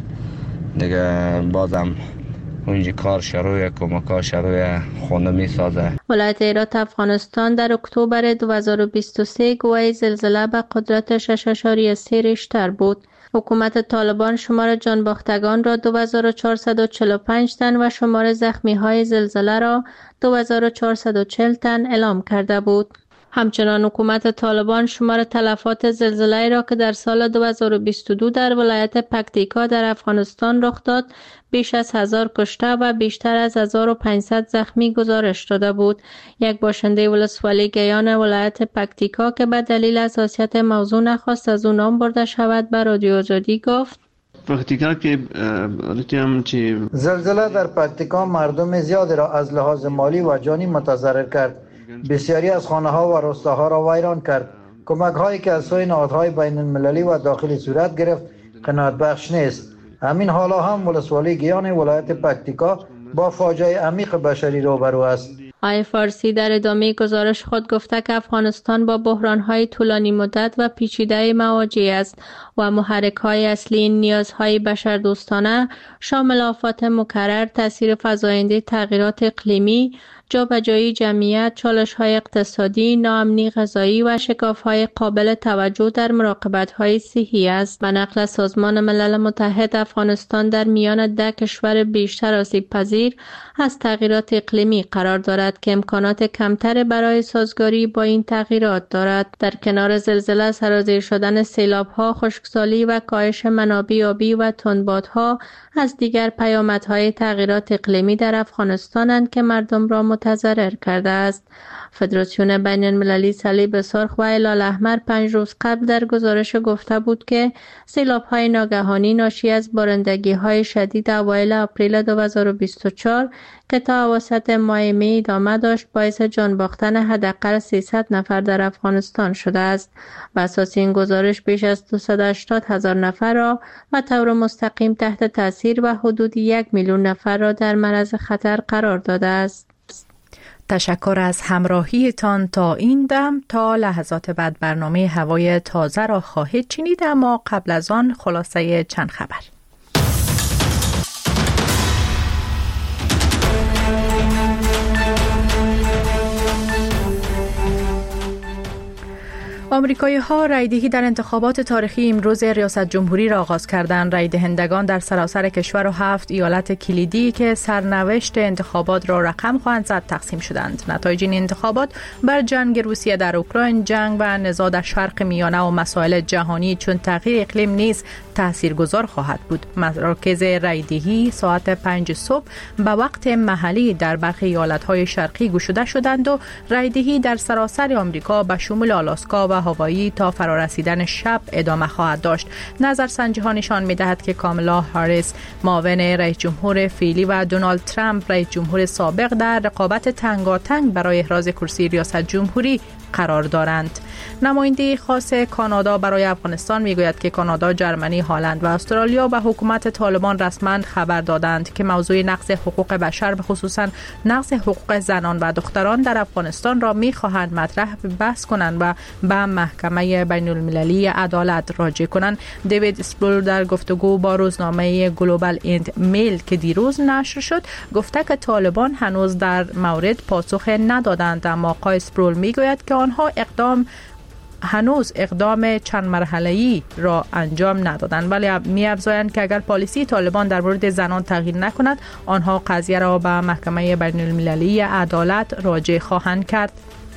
دیگه. بازم اونجا کار شروع کمک‌ها شروع خونه می سازه. ولایت هرات افغانستان در اکتبر دو هزار و بیست و سه گواهی زلزله به قدرت شش اشاریه سه ریشتر بود. حکومت طالبان شمار جانباختگان را دو هزار و چهارصد و چهل و پنج تن و شمار زخمی‌های زلزله را دو هزار و چهارصد و چهل تن اعلام کرده بود. همچنان حکومت طالبان شمار تلفات زلزله را که در سال دو هزار و بیست و دو در ولایت پکتیکا در افغانستان رخ داد بیش از هزار کشته و بیشتر از هزار و پانصد زخمی گزارش داده بود. یک باشنده ولسوالی گیان ولایت پکتیکا که به دلیل حساسیت موضوع نخواست از او نام برده شود به رادیو آزادی گفت: پکتیکا که رتیم چی زلزله در پکتیکا مردم زیادی را از لحاظ مالی و جانی متضرر کرد. بسیاری از خانه ها و روستاها را ویران کرد. کمک هایی که از سوی نهادهای بین المللی و داخلی صورت گرفت قناعت بخش نیست. همین حالا هم ولسوالی گیان ولایت پکتیکا با فاجعه عمیق بشری روبرو است. آی فارسی در ادامه گزارش خود گفته که افغانستان با بحران‌های طولانی مدت و پیچیده مواجه است و محرک‌های اصلی این نیازهای بشردوستانه شامل آفات مکرر، تاثیر فزاینده تغییرات اقلیمی، جابجایی جمعیت، چالش‌های اقتصادی، ناامنی غذایی و شکاف‌های قابل توجه در مراقبت‌های صحی است. به نقل سازمان ملل متحد افغانستان در میان ده کشور بیشتر آسیب پذیر از تغییرات اقلیمی قرار دارد که امکانات کمتر برای سازگاری با این تغییرات دارد. در کنار زلزله، سرازیر شدن سیلاب‌ها، خشکسالی و کاهش منابع آبی و تندبادها از دیگر پیامدهای تغییرات اقلیمی در افغانستانند که مردم را متضرر کرده است. فدراسیون بین المللی صلیب سرخ و هلال احمر پنج روز قبل در گزارش گفته بود که سیلاب‌های ناگهانی ناشی از بارندگی‌های شدید اوایل آپریل دو هزار و بیست و چهار که تا اواسط ماه می ادامه داشت باعث جان باختن حداقل سیصد نفر در افغانستان شده است. بر اساس این گزارش بیش از دویست و هشتاد هزار نفر را به طور مستقیم تحت تاثیر و حدود یک میلیون نفر را در معرض خطر قرار داده است. تشکر از همراهیتان تا این دم. تا لحظات بعد برنامه هوای تازه را خواهید شنید، اما قبل از آن خلاصه چند خبر. آمریکایی ها رایدهی در انتخابات تاریخی امروز ریاست جمهوری را آغاز کردند. رای دهندگان در سراسر کشور و هفت ایالت کلیدی که سرنوشت انتخابات را رقم خواهند زد تقسیم شدند. نتایج این انتخابات بر جنگ روسیه در اوکراین، جنگ و نزاع در شرق میانه و مسائل جهانی چون تغییر اقلیم نیز تاثیرگذار خواهد بود. مراکز رایدهی ساعت پنج صبح به وقت محلی در برخی ایالت‌های شرقی گشوده شدند و رایدهی در سراسر آمریکا به شمول آلاسکا و هاوایی تا فرارسیدن شب ادامه خواهد داشت. نظرسنجی ها نشان می‌دهد که کامالا هاریس معاون رئیس جمهور فعلی و دونالد ترامپ رئیس جمهور سابق در رقابت تنگاتنگ برای احراز کرسی ریاست جمهوری قرار دارند. نماینده خاص کانادا برای افغانستان میگوید که کانادا، ژرمنی، هلند و استرالیا به حکومت طالبان رسما خبر دادند که موضوع نقض حقوق بشر به خصوصا نقض حقوق زنان و دختران در افغانستان را میخواهند مطرح بحث کنند و به محکمه بین المللی عدالت راجع کنند. دیوید اسپرول در گفتگو با روزنامه گلوبال ایند میل که دیروز نشر شد گفته که طالبان هنوز در مورد پاسخ ندادند، اما آقای اسپرول میگوید که آنها اقدام هنوز اقدام چند مرحله‌ای را انجام ندادند، ولی می‌افزایند که اگر پالیسی طالبان در مورد زنان تغییر نکند آنها قضیه را به محکمه بین المللی عدالت راجع خواهند کرد.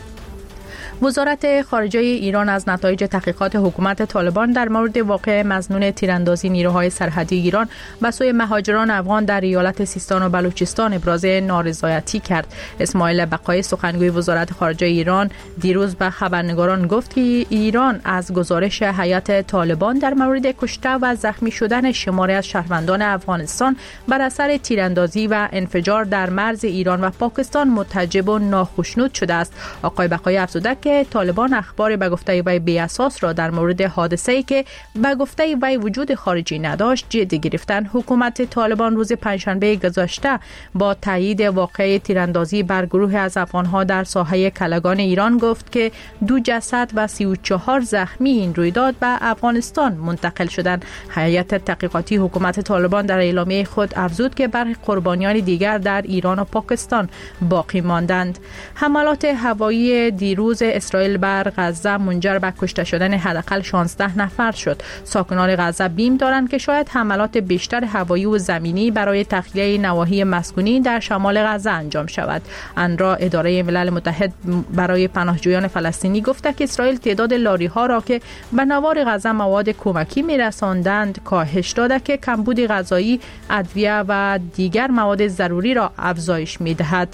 وزارت خارجه ایران از نتایج تحقیقات حکومت طالبان در مورد واقع مظنون تیراندازی نیروهای سرحدی ایران به سوی مهاجران افغان در ایالت سیستان و بلوچستان ابراز نارضایتی کرد. اسماعیل بقایی سخنگوی وزارت خارجه ایران دیروز به خبرنگاران گفت که ایران از گزارش هیئت طالبان در مورد کشته و زخمی شدن شماری از شهروندان افغانستان بر اثر تیراندازی و انفجار در مرز ایران و پاکستان متعجب و ناخشنود شده است. آقای بقایی افزوده که طالبان اخبار به گفته وی بی اساس را در مورد حادثه‌ای که به گفته وی وجود خارجی نداشت جدی گرفتند. حکومت طالبان روز پنجشنبه گذشته با تایید واقعه تیراندازی بر گروه از افغان‌ها در ساحه کلگان ایران گفت که دو جسد و سی و چهار زخمی این رویداد به افغانستان منتقل شدند. هیئت تحقیقاتی حکومت طالبان در اعلامیه خود افزود که برخی قربانیان دیگر در ایران و پاکستان باقی ماندند. حملات هوایی دیروز اسرائیل بر غزه منجر به کشته شدن حداقل شانزده نفر شد. ساکنان غزه بیم دارند که شاید حملات بیشتر هوایی و زمینی برای تخلیه نواحی مسکونی در شمال غزه انجام شود. انرا، اداره ملل متحد برای پناهجویان فلسطینی، گفته که اسرائیل تعداد لاری‌ها را که به نوار غزه مواد کمکی می‌رساندند کاهش داده که کمبود غذایی، ادویه و دیگر مواد ضروری را افزایش می‌دهد.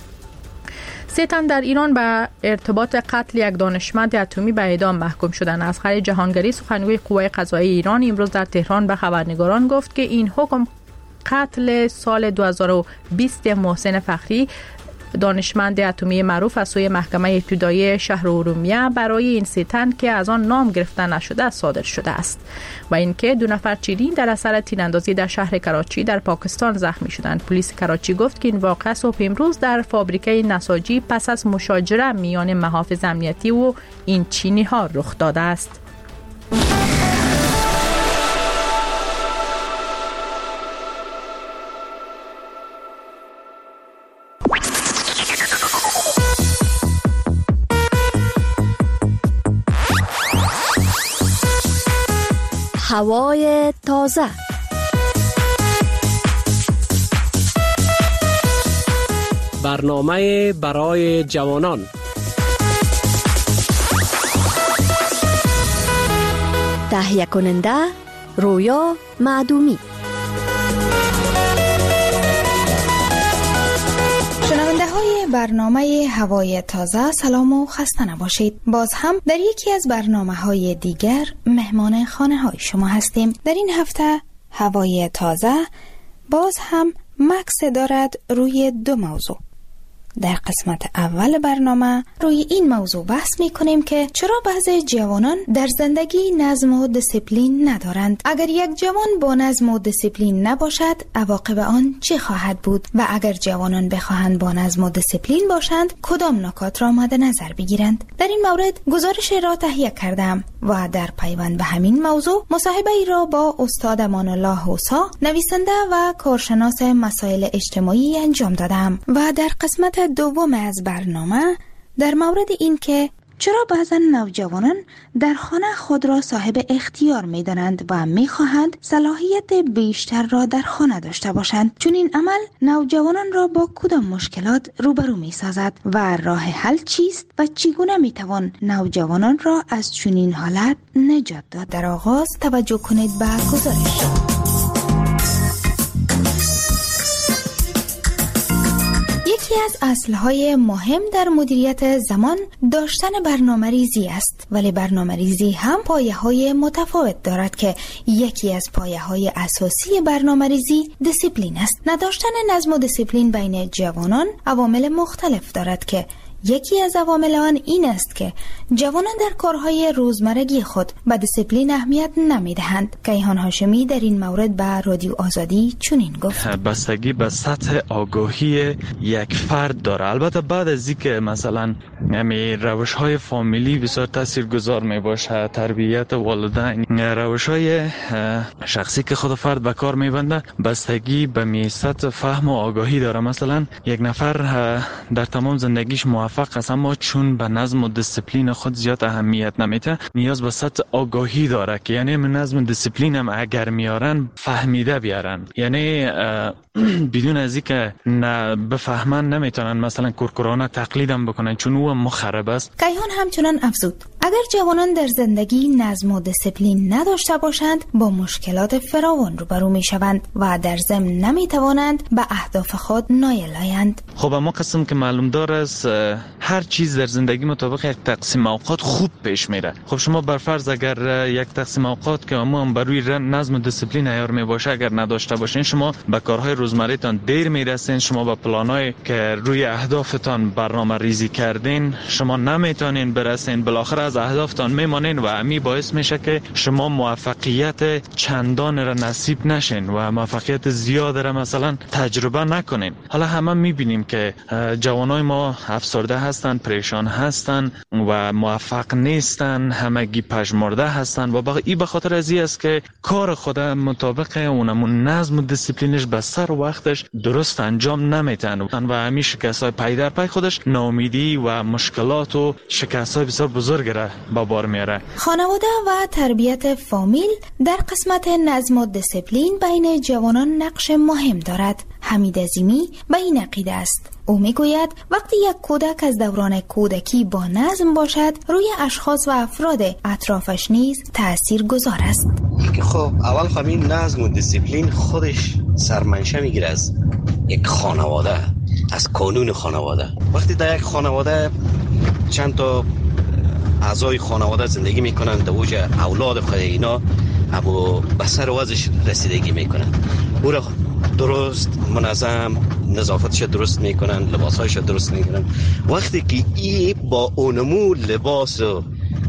سه تن در ایران به ارتباط قتل یک دانشمند اتمی به اعدام محکوم شدند. اصغر جهانگری سخنگوی قوه قضاییه ایران امروز در تهران به خبرنگاران گفت که این حکم قتل سال دو هزار و بیست محسن فخری، دانشمند اتمی معروف، از سوی محکمه ابتدایی شهر ارومیه برای این سه تن که از آن نام گرفته نشده صادر شده است و اینکه دو نفر چیرین در اثر تیراندازی در شهر کراچی در پاکستان زخمی شدند. پلیس کراچی گفت که این واقعه صبح امروز در فابریکه نساجی پس از مشاجره میان محافظ امنیتی و این چینی ها رخ داده است. هوای تازه. برنامه برای جوانان. تهیه کننده رویا معدومی. شنونده های برنامه هوای تازه سلام و خسته نباشید. باز هم در یکی از برنامه‌های دیگر مهمان خانه‌های شما هستیم. در این هفته هوای تازه باز هم مکس دارد روی دو موضوع. در قسمت اول برنامه روی این موضوع بحث می کنیم که چرا بعضی جوانان در زندگی نظم و دیسیپلین ندارند. اگر یک جوان با نظم و دیسیپلین نباشد عواقب آن چه خواهد بود و اگر جوانان بخواهند با نظم و دیسیپلین باشند کدام نکات را مد نظر بگیرند. در این مورد گزارش را تهیه کردم و در پیوند به همین موضوع مصاحبه ای را با استاد امان الله حوسا نویسنده و کارشناس مسائل اجتماعی انجام دادم و در قسمت دوم از برنامه در مورد این که چرا بعضا نوجوانان در خانه خود را صاحب اختیار می دانند و می خواهند صلاحیت بیشتر را در خانه داشته باشند، چون این عمل نوجوانان را با کدام مشکلات روبرو می سازد و راه حل چیست و چگونه می توان نوجوانان را از چنین حالت نجات داد. در آغاز توجه کنید به گزارش. یکی از اصلهای مهم در مدیریت زمان داشتن برنامه‌ریزی است، ولی برنامه‌ریزی هم پایه‌های متفاوت دارد که یکی از پایه‌های اساسی برنامه‌ریزی دیسیپلین است. نداشتن نظم و دیسیپلین بین جوانان عوامل مختلف دارد که یکی از عوامل آن این است که جوانان در کارهای روزمرگی خود به دیسیپلین اهمیت نمیدهند. کیهان هاشمی در این مورد به رادیو آزادی چنین گفت: بستگی به سطح آگاهی یک فرد داره. البته بعد از اینکه مثلا همین روش‌های فامیلی بسیار تاثیرگذار می باشه، تربیت والدین، روش‌های شخصی که خود فرد به کار میبنده، بستگی به می سطح فهم و آگاهی داره. مثلا یک نفر در تمام زندگیش موفق است اما چون به نظم و دیسیپلین خود زیاد اهمیت نمیده، نیاز به سطح آگاهی داره که یعنی نظم و دیسیپلین هم اگر میارن فهمیده بیارن، یعنی بدون از اینکه نه بفهمن نمیتونن مثلا کورکورانه تقلیدم بکنن چون او مخرب است. کیهان همچنان افزود: اگر جوانان در زندگی نظم و دیسیپلین نداشته باشند با مشکلات فراوان روبرو میشوند و در ضمن نمیتوانند به اهداف خود نایل آیند. خب اما قسم که معلوم دار است هر چیز در زندگی مطابق یک تقسیم اوقات خوب پیش میره. خب شما بر فرض اگر یک تقسیم اوقات که اما هم بروی نظم و دیسیپلین عیار می باشه اگر نداشته باشین، شما به کارهای روزمره‌تان دیر میرسین، شما به پلانای که روی اهدافتان برنامه ریزی کردین شما نمیتونین برسین، بالاخره از اهدافتان میمانین و امی باعث میشه که شما موفقیت چندان را نصیب نشین و موفقیت زیاد را مثلا تجربه نکنین. حالا همه میبینیم که جوانای ما افسرده هستن، پریشان هستن و موفق نیستن، همگی پژمرده هستن و با این به خاطر از این است که کار خود مطابق اونمون نظم و دیسیپلینش به سر وقتش درست انجام نمیتن و همین شکست‌های پی در پی خودش ناامیدی و مشکلات و شکست‌های بسیار بزرگ را به بار میاره. خانواده و تربیت فامیل در قسمت نظم و دیسیپلین بین جوانان نقش مهم دارد. حمید عظیمی به این عقیده است. او میگوید وقتی یک کودک از دوران کودکی با نظم باشد روی اشخاص و افراد اطرافش نیز تأثیر گذار است. خب اول خب این نظم و دیسیپلین خودش سرمنشه میگیره از یک خانواده، از قانون خانواده. وقتی در یک خانواده چند تا اعضای خانواده زندگی میکنن، در اوج اولاد خود اینا اما به سر وضعش رسیدگی میکنن، او را درست منظم نظافتش درست میکنن، لباسهایش درست میکنن. وقتی که ای با اونمو لباس و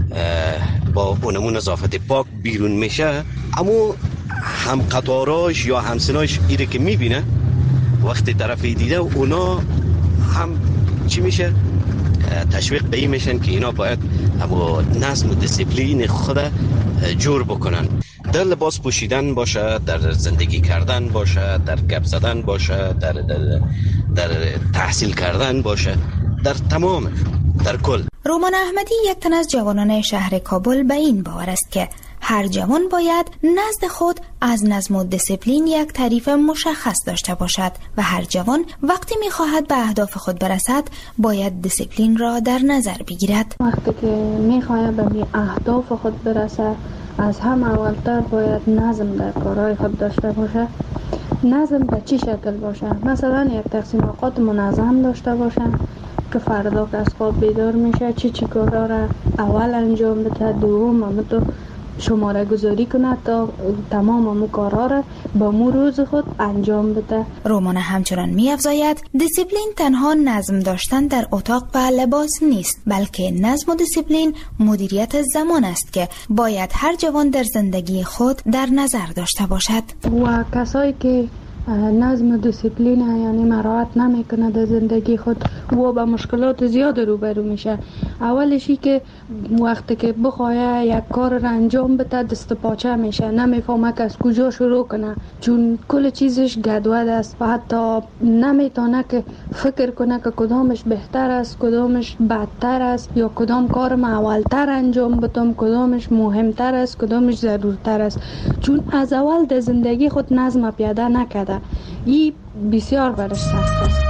با اونمو نظافت پاک بیرون میشه، اما هم قطاراش یا همسناش ایره که میبینه وقتی طرفی دیده اونا هم چی میشه؟ تشویق به این میشن که اینا باید اما نظم و دیسیپلین خود جور بکنن. در لباس پوشیدن باشه، در زندگی کردن باشه، در گپ زدن باشه، در, در, در تحصیل کردن باشه، در تمام، در کل. رومان احمدی یک تن از جوانان شهر کابل به این باور است که هر جوان باید نزد خود از نظم و دیسیپلین یک تعریف مشخص داشته باشد و هر جوان وقتی می‌خواهد به اهداف خود برسد باید دیسیپلین را در نظر بگیرد. وقتی که می‌خواهد به اهداف خود برسد از هم اولتر باید نظم در کارهای خود داشته باشد نظم به چه شکل باشه؟ مثلا یک تقسیم اوقات منظم داشته باشه که فردا که از خواب بیدار میشه چه چی کارا را اول انجام بده، دوم هم تو شماره گذاری کنه تا تمام امو کارا را با مو روز خود انجام بده. رومانه همچنان می افزاید دیسیپلین تنها نظم داشتن در اتاق و لباس نیست، بلکه نظم و دیسیپلین مدیریت زمان است که باید هر جوان در زندگی خود در نظر داشته باشد. و کسایی که نظم و دیسیپلین یعنی مراعات نمیکنه در زندگی خود و با مشکلات زیاد روبرو میشه. اولشی که وقتی که بخواه یک کار را انجام بده دست پاچه میشه، نمیفهمه که از کجا شروع کنه چون کل چیزش گدود است و حتی نمیتونه که فکر کنه که کدامش بهتر است کدامش بدتر است یا کدام کار ما اولتر انجام بدم، کدامش مهمتر است کدامش ضرورتر است، چون از اول در زندگی خود نظم پیاده نکرده. این بسیار برش سخت است.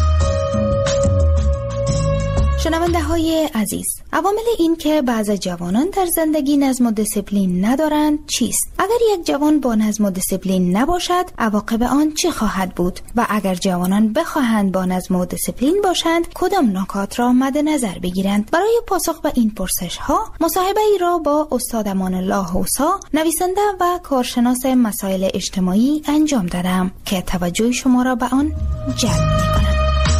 شنونده های عزیز، عوامل این که بعض جوانان در زندگی نظم و دیسیپلین ندارند چیست؟ اگر یک جوان با نظم و دیسیپلین نباشد عواقب آن چه خواهد بود؟ و اگر جوانان بخواهند با نظم و دیسیپلین باشند کدام نکات را مد نظر بگیرند؟ برای پاسخ به این پرسش ها مصاحبه ای را با استاد امان الله حوسا، نویسنده و کارشناس مسائل اجتماعی انجام دادم که توجه شما را به آن جلب می‌کند.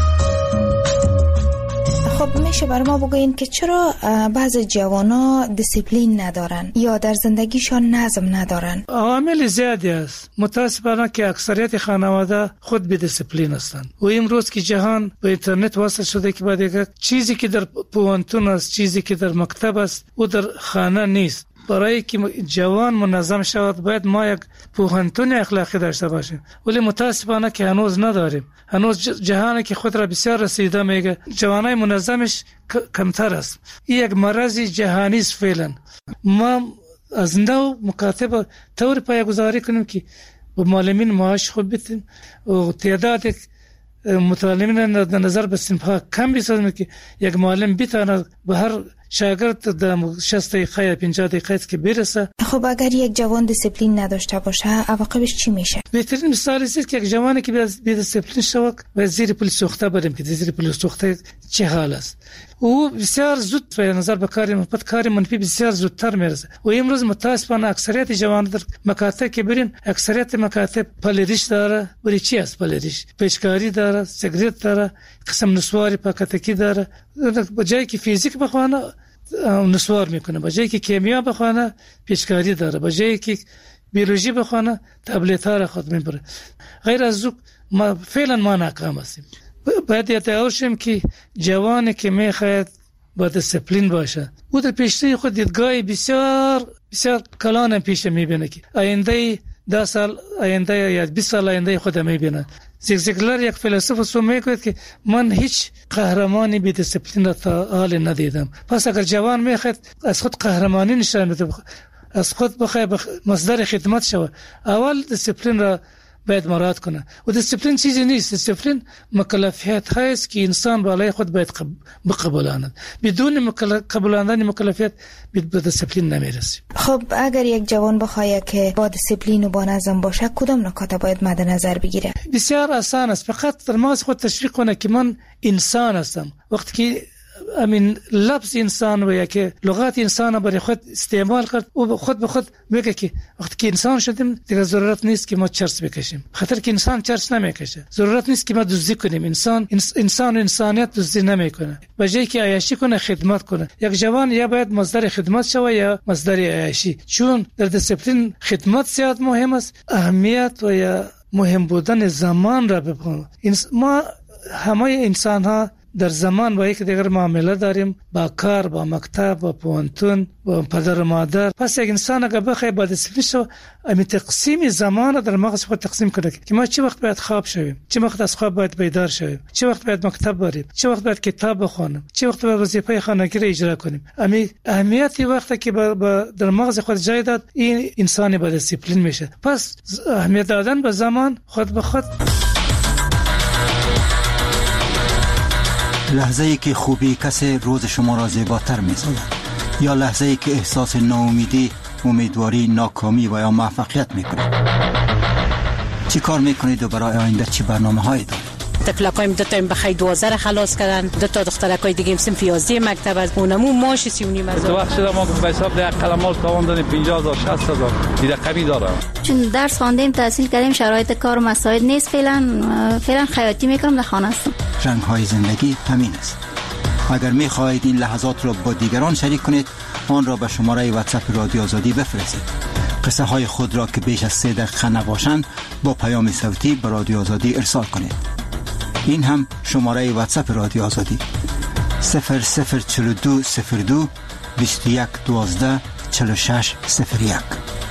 خب میشه برای ما بگوین که چرا بعض جوانا دیسیپلین ندارن یا در زندگیشان نظم ندارن؟ عامل زیادی است. متاسفانه که اکثریت خانواده خود بی دیسیپلین هستند و امروز که جهان به اینترنت وصل شده که بعد یک چیزی که در پوانتون است، چیزی که در مکتب است و در خانه نیست. برای که جوان منظم شود باید ما یک پوهنتون اخلاقی داشته باشیم، ولی متاسفانه که هنوز نداریم. هنوز جهانی که خود را بسیار رسیده میگه جوانای منظمش کمتر است. این یک مرض جهانی است فعلا. ما از نو مکاتب طور پایه‌گذاری کنیم که با معلمین معاش خوب بدیم و تعداد متعلمین در نظر به صنف‌ها کم بسازیم که یک معلم بتواند به هر شاگرد در شصت دقیقه یا پنجاه دقیقه که برسه. خب اگر یک جوان دیسیپلین نداشته باشه عواقبش چی میشه؟ بهترین مثال است که یک جوانی که بی دیسیپلین شود و زیر پل سوخته بریم که زیر پل سوخته چه حال است. او بسیار زود به نظر به کار مثبت کار منفی بسیار زودتر میرسه. و امروز متاسفانه اکثریت جوانان در مکاتب که برین اکثریت مکاتب پلریش داره. ولی چی است پلریش؟ پیچکاری داره، سیگریت داره، قسم نسواری پاکتکی داره. بجای که فیزیک بخوانه نسوار میکنه، بجای که کیمیا بخوانه پیچکاری داره، بجای که بیولوژی بخوانه تبلیت ها را خود میبره. غیر از او ما فعلا ما ناکام هستیم. باید یادآور شیم که جوانی که میخواهد با دیسیپلین باشه او در پیشروی خود دیدگاه بسیار بسیار کلان پیش میبینه که آینده ده سال آینده یا بیست سال آینده خود میبینه. زیگزیگلر یک فیلسوف سو میگوید که من هیچ قهرمانی بی دیسیپلین را تا حال ندیدم. پس اگر جوان میخواد از خود قهرمانی نشان بده، از خود بخواد مصدر خدمت شوه، اول دیسیپلین را باید مراعات کنه. و دیسیپلین چیزی نیست. دیسیپلین مکلفیت هست که انسان بالای خود باید بقبولاند. بدون قبولاندن مکلفیت به دیسیپلین نمیرسه. خب اگر یک جوان بخواد که با دیسیپلین و با نظم باشه کدام نکات باید مد نظر بگیره؟ بسیار آسان است. فقط در مغز خود تشویق کنه که من انسان هستم. وقتی که امین لفظ انسان و یا که لغات انسان برای خود استعمال کرد و خود به خود میگه که وقتی که انسان شدیم دیگه ضرورت نیست که ما چرس بکشیم، خاطر که انسان چرس نمیکشه. ضرورت نیست که ما دزدی کنیم. انسان انسان و انسانیت دزدی نمیکنه. بجای که عیاشی کنه خدمت کنه. یک جوان یا باید مصدر خدمت شوه یا مصدر عیاشی، چون در دیسیپلین خدمت زیاد مهم است. اهمیت و یا مهم بودن زمان را بپنه. ما همه انسان ها در زمان با یک دیگر معامله داریم، با کار، با مکتب، با پوانتون، با پدر و مادر. پس یک انسان اگر بخواد با دیسیپلین شو امی تقسیم زمان در مغز خود تقسیم کنه که ما چه وقت باید خواب شویم، چه وقت از خواب باید بیدار شویم، چه وقت باید مکتب بریم، چه وقت باید کتاب بخونیم، چه وقت باید وظیفه خانگی را اجرا کنیم. امی اهمیتی وقتی که با, با در مغز خود جای داد این انسان با دیسیپلین میشه. پس اهمیت دادن به زمان خود به خود. لحظه ای که خوبی کسی روز شما را زیباتر می‌سازد، یا لحظه ای که احساس ناامیدی، امیدواری، ناکامی و یا موفقیت می‌کند. چی کار میکنید و برای آینده چی برنامه هایی دارید؟ تفلکایم دو تا این بخی دوازده خلاص کردن، دو تا دخترکای دیگه صنف یازده مکتب از اونمو ماش سی و نیم هزار. تو وقت شده ما به حساب ده قلمال تواندن پنجاه هزار شصت هزار دیگه کمی داره. چون درس خواندیم تحصیل کردیم شرایط کار و مساعد نیست، فعلا فعلا خیاطی میکنم در خانه هستم. رنگ های زندگی همین است. اگر میخواهید این لحظات را با دیگران شریک کنید آن را به شماره واتساپ رادیو آزادی بفرستید. قصه های خود را که بیش از سه دقیقه نباشند با پیام صوتی به رادیو آزادی ارسال کنید. این هم شماره واتساپ رادیو آزادی صفر صفر چهل و دو صفر دو بیست و یک دوازده چهل و شش صفر یک.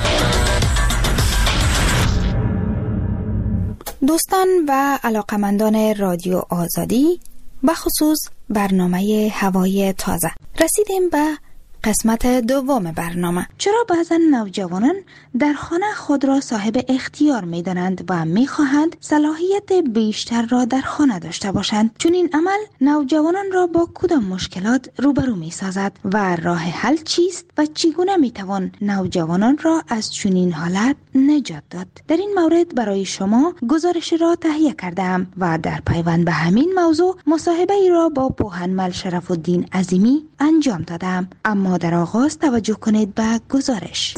دوستان و علاقمندان رادیو آزادی، بخصوص برنامه هوای تازه، رسیدیم به قسمت دوم برنامه. چرا بعضا نوجوانان در خانه خود را صاحب اختیار می دانند و می خواهند صلاحیت بیشتر را در خانه داشته باشند؟ چون این عمل نوجوانان را با کدام مشکلات روبرو می سازد و راه حل چیست و چگونه می توان نوجوانان را از چنین حالت نجات داد؟ در این مورد برای شما گزارش را تهیه کردم و در پیوند به همین موضوع مصاحبه ای را با پوهنمل شرف الدین عظیمی انجام دادم. اما در آغاز توجه کنید به گزارش.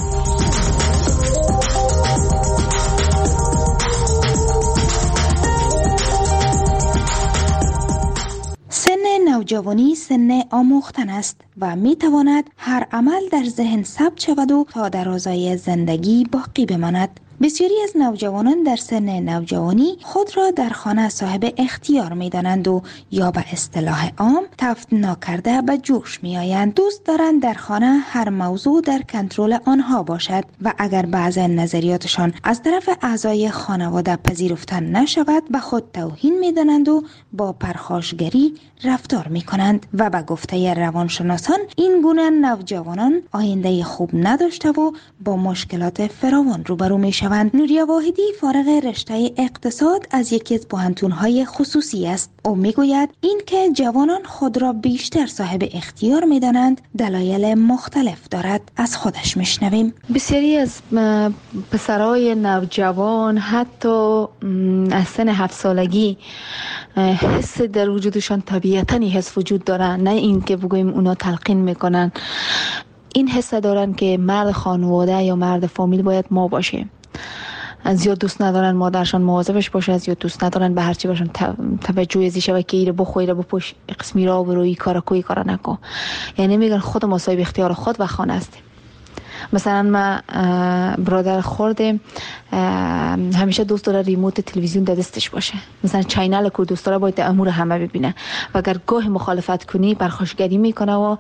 سن نوجوانی سن آموختن است و می تواند هر عمل در ذهن ثبت شود و تا درازای زندگی باقی بماند. بسیاری از نوجوانان در سن نوجوانی خود را در خانه صاحب اختیار می دانند و یا به اصطلاح عام تفت ناکرده به جوش می آیند. دوست دارند در خانه هر موضوع در کنترل آنها باشد و اگر بعض نظریاتشان از طرف اعضای خانواده پذیرفته نشود به خود توهین می دانند و با پرخاشگری رفتار می کنند و به گفته روانشناسان این گونه نوجوانان آینده خوب نداشته و با مشکلات فراوان روبرو می شوند. نوریا واحدی فارغ رشته اقتصاد از یکی از پوهنتون‌های خصوصی است. او میگوید این که جوانان خود را بیشتر صاحب اختیار می‌دانند دلایل مختلف دارد. از خودش میشنویم. بسیاری از پسرای نوجوان حتی از سن هفت سالگی حس در وجودشان طبیعتاً حس وجود دارن، نه این که بگوییم اونا تلقین میکنن. این حس دارن که مرد خانواده یا مرد فامیل باید ما باشه. از زیاد دوست ندارن مادرشان مواظبش باشه، از زیاد دوست ندارن به هر چی باشن توجه ازی شوه که ایره بخو ایره بپوش قسمی را بروی کارا کوی کارا نکن. یعنی میگن خود ما صاحب اختیار خود و خانه هستیم. مثلا ما برادر خورده همیشه دوست داره ریموت تلویزیون در دستش باشه، مثلا چینل کو دوست داره باید امور همه ببینه و اگر گاه مخالفت کنی پرخاشگری میکنه و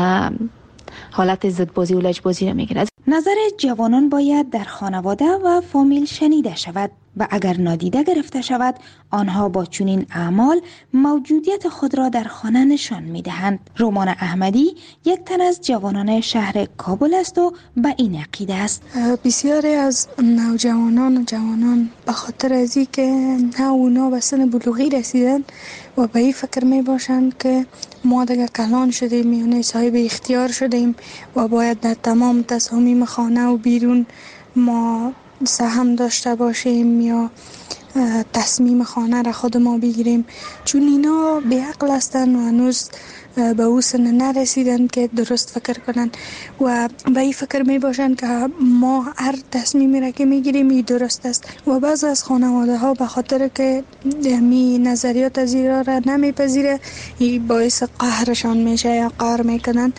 حالت ضدبازی و لجبازی رو میگیره. نظر جوانان باید در خانواده و فامیل شنیده شود و اگر نادیده گرفته شود آنها با چنین اعمال موجودیت خود را در خانه نشان میدهند. رومان احمدی یک تن از جوانان شهر کابل است و به این عقیده است. بسیاری از نوجوانان و جوانان به خاطر از این که نه اونا به سن بلوغی رسیدن و به این فکر می باشند که ما دیگه کلان شدیم، یعنی صاحب اختیار شدیم و باید در تمام تصامیم خانه و بیرون ما سهم داشته باشیم یا تصمیم خانه را خود ما بگیریم، چون اینا بی عقل هستن و هنوز به او سن نرسیدن که درست فکر کنن و به این فکر می باشن که ما هر تصمیمی را که می گیریم این درست است و بعض از خانواده ها به خاطر که می نظریات از این را نمی پذیره این باعث قهرشان میشه یا قهر میکنن.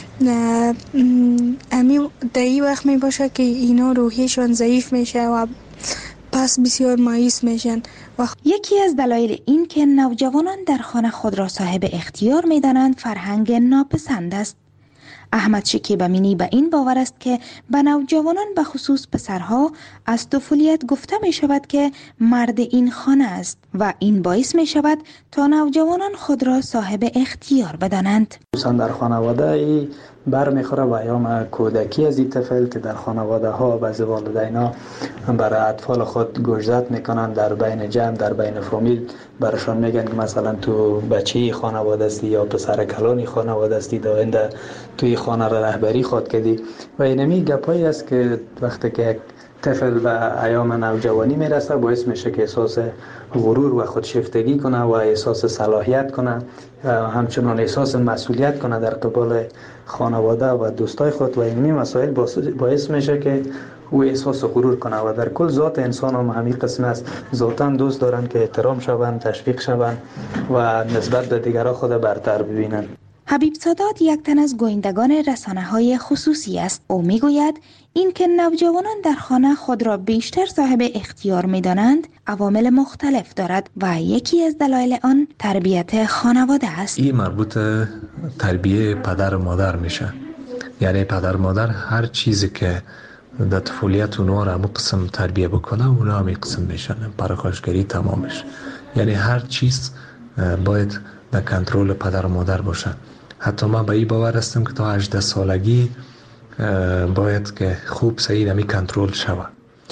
امی در این وقت می باشه که اینا روحیشان ضعیف میشه و پس بسیار مایوس میشن. یکی از دلایل این که نوجوانان در خانه خود را صاحب اختیار میدانند فرهنگ ناپسند است. احمد شکیب امینی به این باور است که به نوجوانان به خصوص پسرها از طفولیت گفته می شود که مرد این خانه است و این باعث می شود تا نوجوانان خود را صاحب اختیار بدانند. خصوصا در خانواده برمیخوره و ایام کودکی از این طفل که در خانواده ها بعضی والدینا برای اطفال خود گوشزد میکنن در بین جمع در بین فامیل برشان میگن که مثلا تو بچه خانواده هستی یا پسر کلانی خانواده هستی داینده توی خانه را رهبری خود کردی و اینمی گپایی است که وقتی که طفل به ایام نوجوانی میرسه، باعث میشه که احساس غرور و خودشیفتگی کنه و احساس صلاحیت کنه، همچنان احساس مسئولیت کنه در قبال خانواده و دوستای خود و این مسائل باعث میشه که او احساس غرور کنه و در کل ذات انسان هم همین قسم است. ذاتاً دوست دارن که احترام شوند، تشویق شوند و نسبت به دیگران خود برتر ببینند. حبیب سادات یک تن از گویندگان رسانه‌های خصوصی است. او میگوید اینکه نوجوانان در خانه خود را بیشتر صاحب اختیار می‌دانند عوامل مختلف دارد و یکی از دلایل آن تربیت خانواده است. این مربوط تربیت پدر و مادر میشه. یعنی پدر و مادر هر چیزی که در طفولیت اونها را همون قسم تربیه بکنه، اونها همین قسم میشن. پرخاشگری تمامش. یعنی هر چیز باید در کنترل پدر و مادر باشه. حتی من به این باور هستم که تا هجده سالگی باید که خوب صحیح نمی کنترل شود.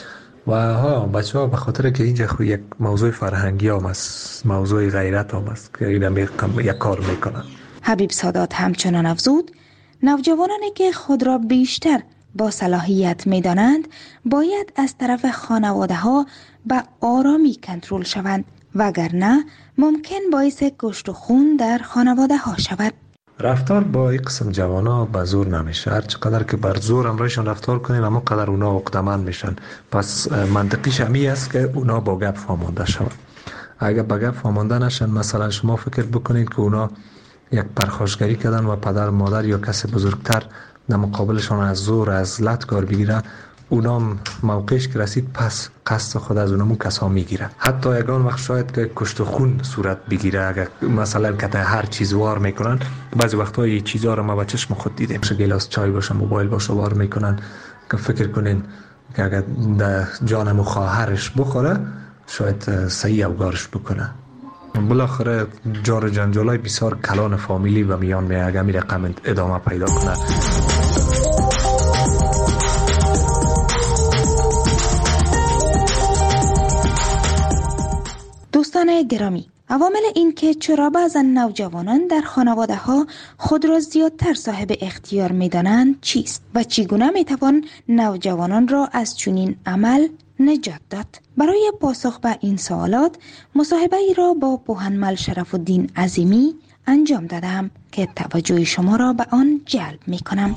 و ها بچه ها به خاطر که اینجا خود یک موضوع فرهنگی هم است، موضوع غیرت هم است که این یک کار میکنن. حبیب سادات همچنان افزود نوجوانانی که خود را بیشتر با صلاحیت میدانند باید از طرف خانواده ها به آرامی کنترل شوند، وگرنه ممکن باعث کشت و خون در خانواده ها شود. رفتار با این قسم جوانا به زور نمیشه. هر چقدر که بر زور امرایشان رفتار کنیم اما قدر اونا عقده‌مند میشن. پس منطقیش همی است که اونا با گپ فهمانده شود. اگر با گپ فهمانده نشن، مثلا شما فکر بکنید که اونا یک پرخاشگری کردن و پدر مادر یا کسی بزرگتر در مقابلشان از زور از لط کار بگیره، اونا موقعش که رسید پس قصد خود از اونمون کسا میگیره. حتی یگان وقت شاید که کشت و خون صورت بگیره اگر مثلا که هر چیز وار میکنن. بعضی وقتا این چیزا رو ما با چشم خود دیدیم. گلاس چای باشه، موبایل باشه وار میکنن که فکر کنین که اگر جانمو خواهرش بخوره شاید صحیح اوگارش بکنه. بالاخره جار جنجالای بسیار کلان فامیلی و میان می اگر می رقم ادامه پیدا کنه. دوستان گرامی، عوامل این که چرا بعضا نوجوانان در خانواده ها خود را زیادتر صاحب اختیار می دانند چیست و چگونه می توان نوجوانان را از چنین عمل نجات داد؟ برای پاسخ به این سوالات مصاحبه ای را با پوهنمل شرف الدین عظیمی انجام دادم که توجه شما را به آن جلب می کنم.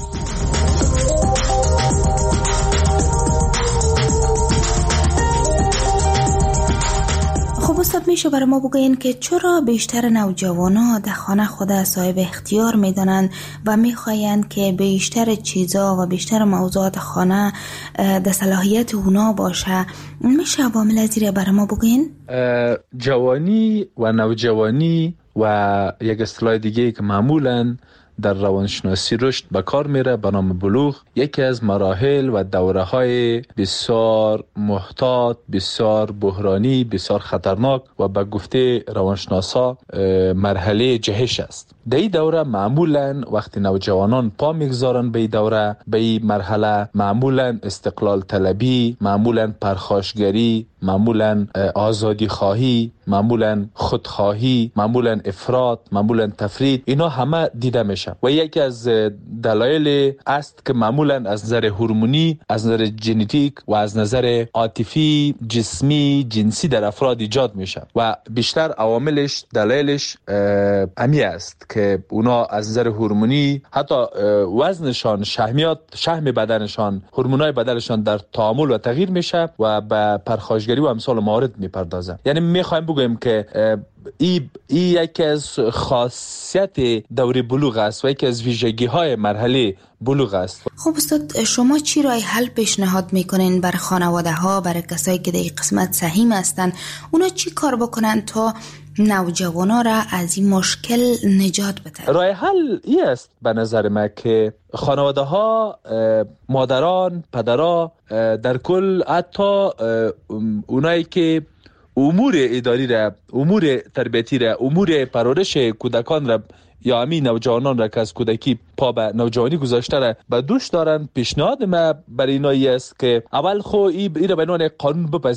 خب استاد، میشه برای ما بگوین که چرا بیشتر نوجوانا در خانه خود صاحب اختیار میدانند و میخواین که بیشتر چیزا و بیشتر موضوعات خانه در صلاحیت اونا باشه؟ میشه عوامل زیر برای ما بگوین؟ جوانی و نوجوانی و یک اصطلاح دیگه که معمولاً در روانشناسی رشد به کار میره به نام بلوغ، یکی از مراحل و دوره های بسیار محتاط، بسیار بحرانی، بسیار خطرناک و به گفته روانشناسا مرحله جهش است. در این دوره معمولا وقتی نوجوانان پا میگذارن به این دوره، به این مرحله، معمولا استقلال طلبی، معمولا پرخاشگری، معمولا آزادی خواهی، معمولا خودخواهی، معمولا افراط، معمولا تفرید، اینا همه دیده میشه و یکی از دلایل است که معمولا از نظر هورمونی، از نظر ژنتیک و از نظر عاطفی، جسمی، جنسی در افراد ایجاد میشه و بیشتر عواملش، دلایلش امی است که اونا از نظر هورمونی حتی وزنشان، شحمیات، شحم بدنشان، هورمونای بدنشان در تعامل و تغییر میشه و به پرخاشگری و امثال موارد میپردازن. یعنی میخوایم بگویم که ای, ای یکی از خاصیت دوره بلوغ است و یکی از ویژگی های مرحله بلوغ است. خب استاد، شما چی راه حل پیشنهاد میکنین برای خانواده ها، برای کسایی که در این قسمت سهیم هستن؟ اونا چی کار بکنن تا نوجوانا را از این مشکل نجات بدن؟ راه حل این است به نظر من که خانواده ها، مادران، پدرها، در کل حتی اونایی که امور اداری را، امور تربیتی را، امور پرورش کودکان را یا همین نوجوانان را که از کودکی پا به نوجوانی گذاشته را به دوش دارن، پیشنهاد ما برای اینایی است که اول خو این را به عنوان قانون بپذیره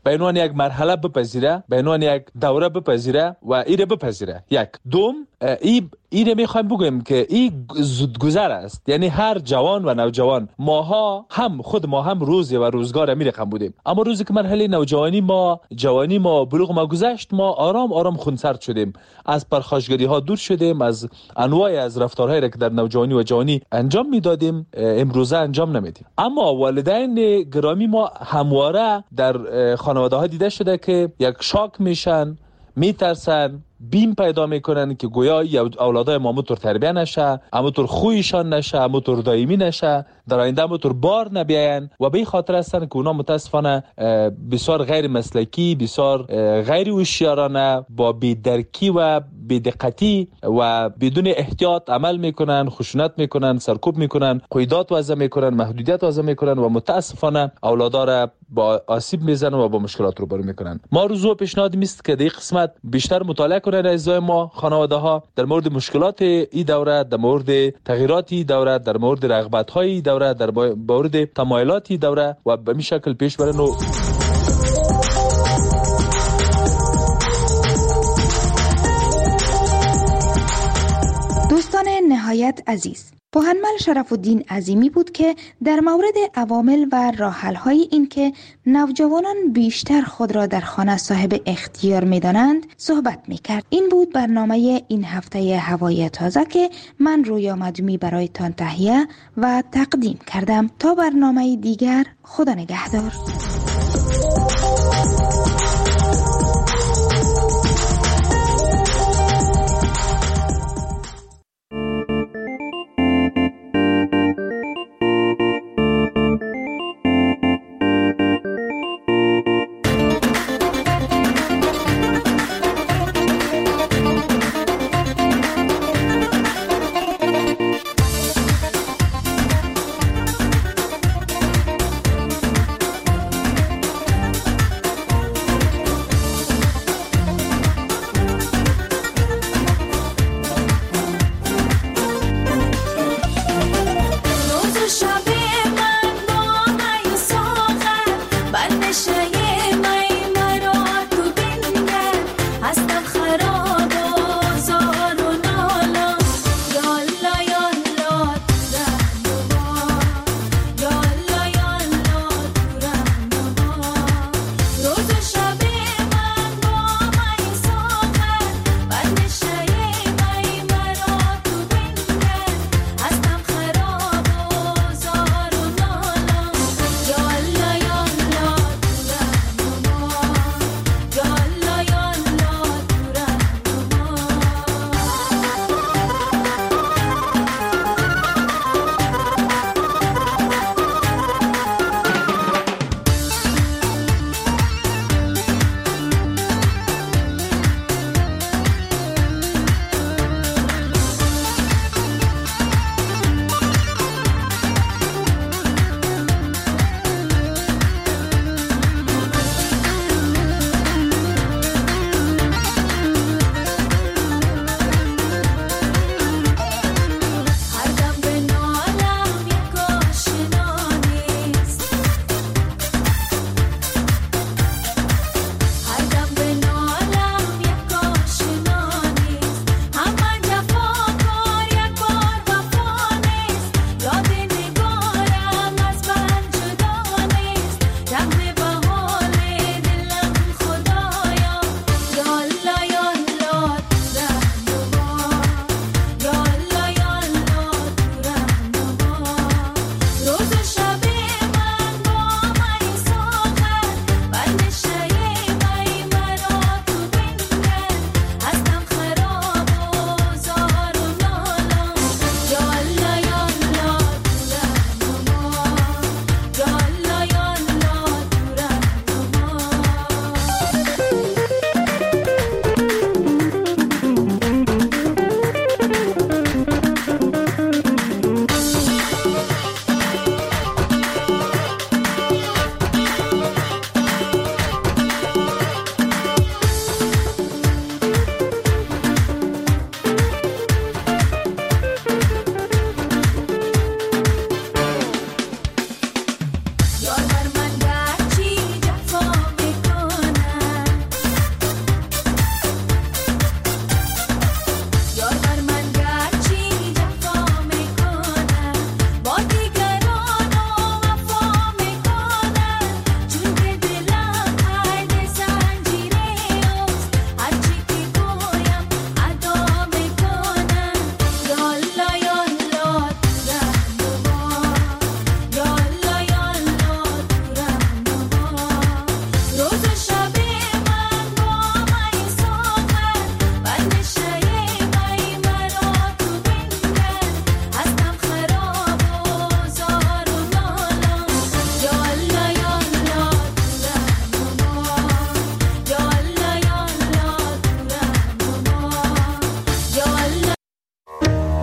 به عنوان یک مرحله بپذیره، به عنوان یک دوره بپذیره و ایره بپذیره. یک دوم ای ایره میخوایم بگویم که این زودگذر است، یعنی هر جوان و نوجوان ماها هم خود ما هم روزی و روزگار می رقم بودیم، اما روزی که مرحله نوجوانی ما جوانی ما بلوغ ما گذشت ما آرام آرام خونسرد شدیم، از پرخاشگری ها دور شدیم، از انواع از رفتارهایی که در نوجوانی و جوانی انجام میدادیم امروزه انجام نمیدیم. اما والدین گرامی ما همواره در خانواده ها دیده شده که یک شاک میشن، میترسن، بیم پیدا میکنن که گویا اولادای ما همونطور تربیه نشه، همونطور خویشان نشه، همونطور دائمی نشه، در آینده همونطور بار نبیاین و به این خاطر هستن که اونا متاسفانه بسیار غیر مسلکی، بسیار غیر هوشیارانه، با بی‌درکی و بی‌دقتی و بدون احتیاط عمل میکنن، خشونت میکنن، سرکوب میکنن، قیودات وضع میکنن، محدودیت وضع میکنن و متاسفانه اولادا را با آسیب میزنن و با مشکلات روبرو میکنن. ما روزو پیشنهاد میست که در این قسمت بیشتر مطالعه کنن اعضای ما، خانواده ها، در مورد مشکلات این دوره، در مورد تغییرات این دوره، در مورد رغبت های دوره، در مورد تمایلات این دوره و به این شکل پیش برن. و دوستان نهایت عزیز، پوهنمل شرف الدین عظیمی بود که در مورد عوامل و راه‌حل‌های این که نوجوانان بیشتر خود را در خانه صاحب اختیار می‌دانند صحبت می‌کرد. این بود برنامه این هفته هوای تازه که من رویا مدومی برایتان تهیه و تقدیم کردم. تا برنامه دیگر، خدا نگهدار.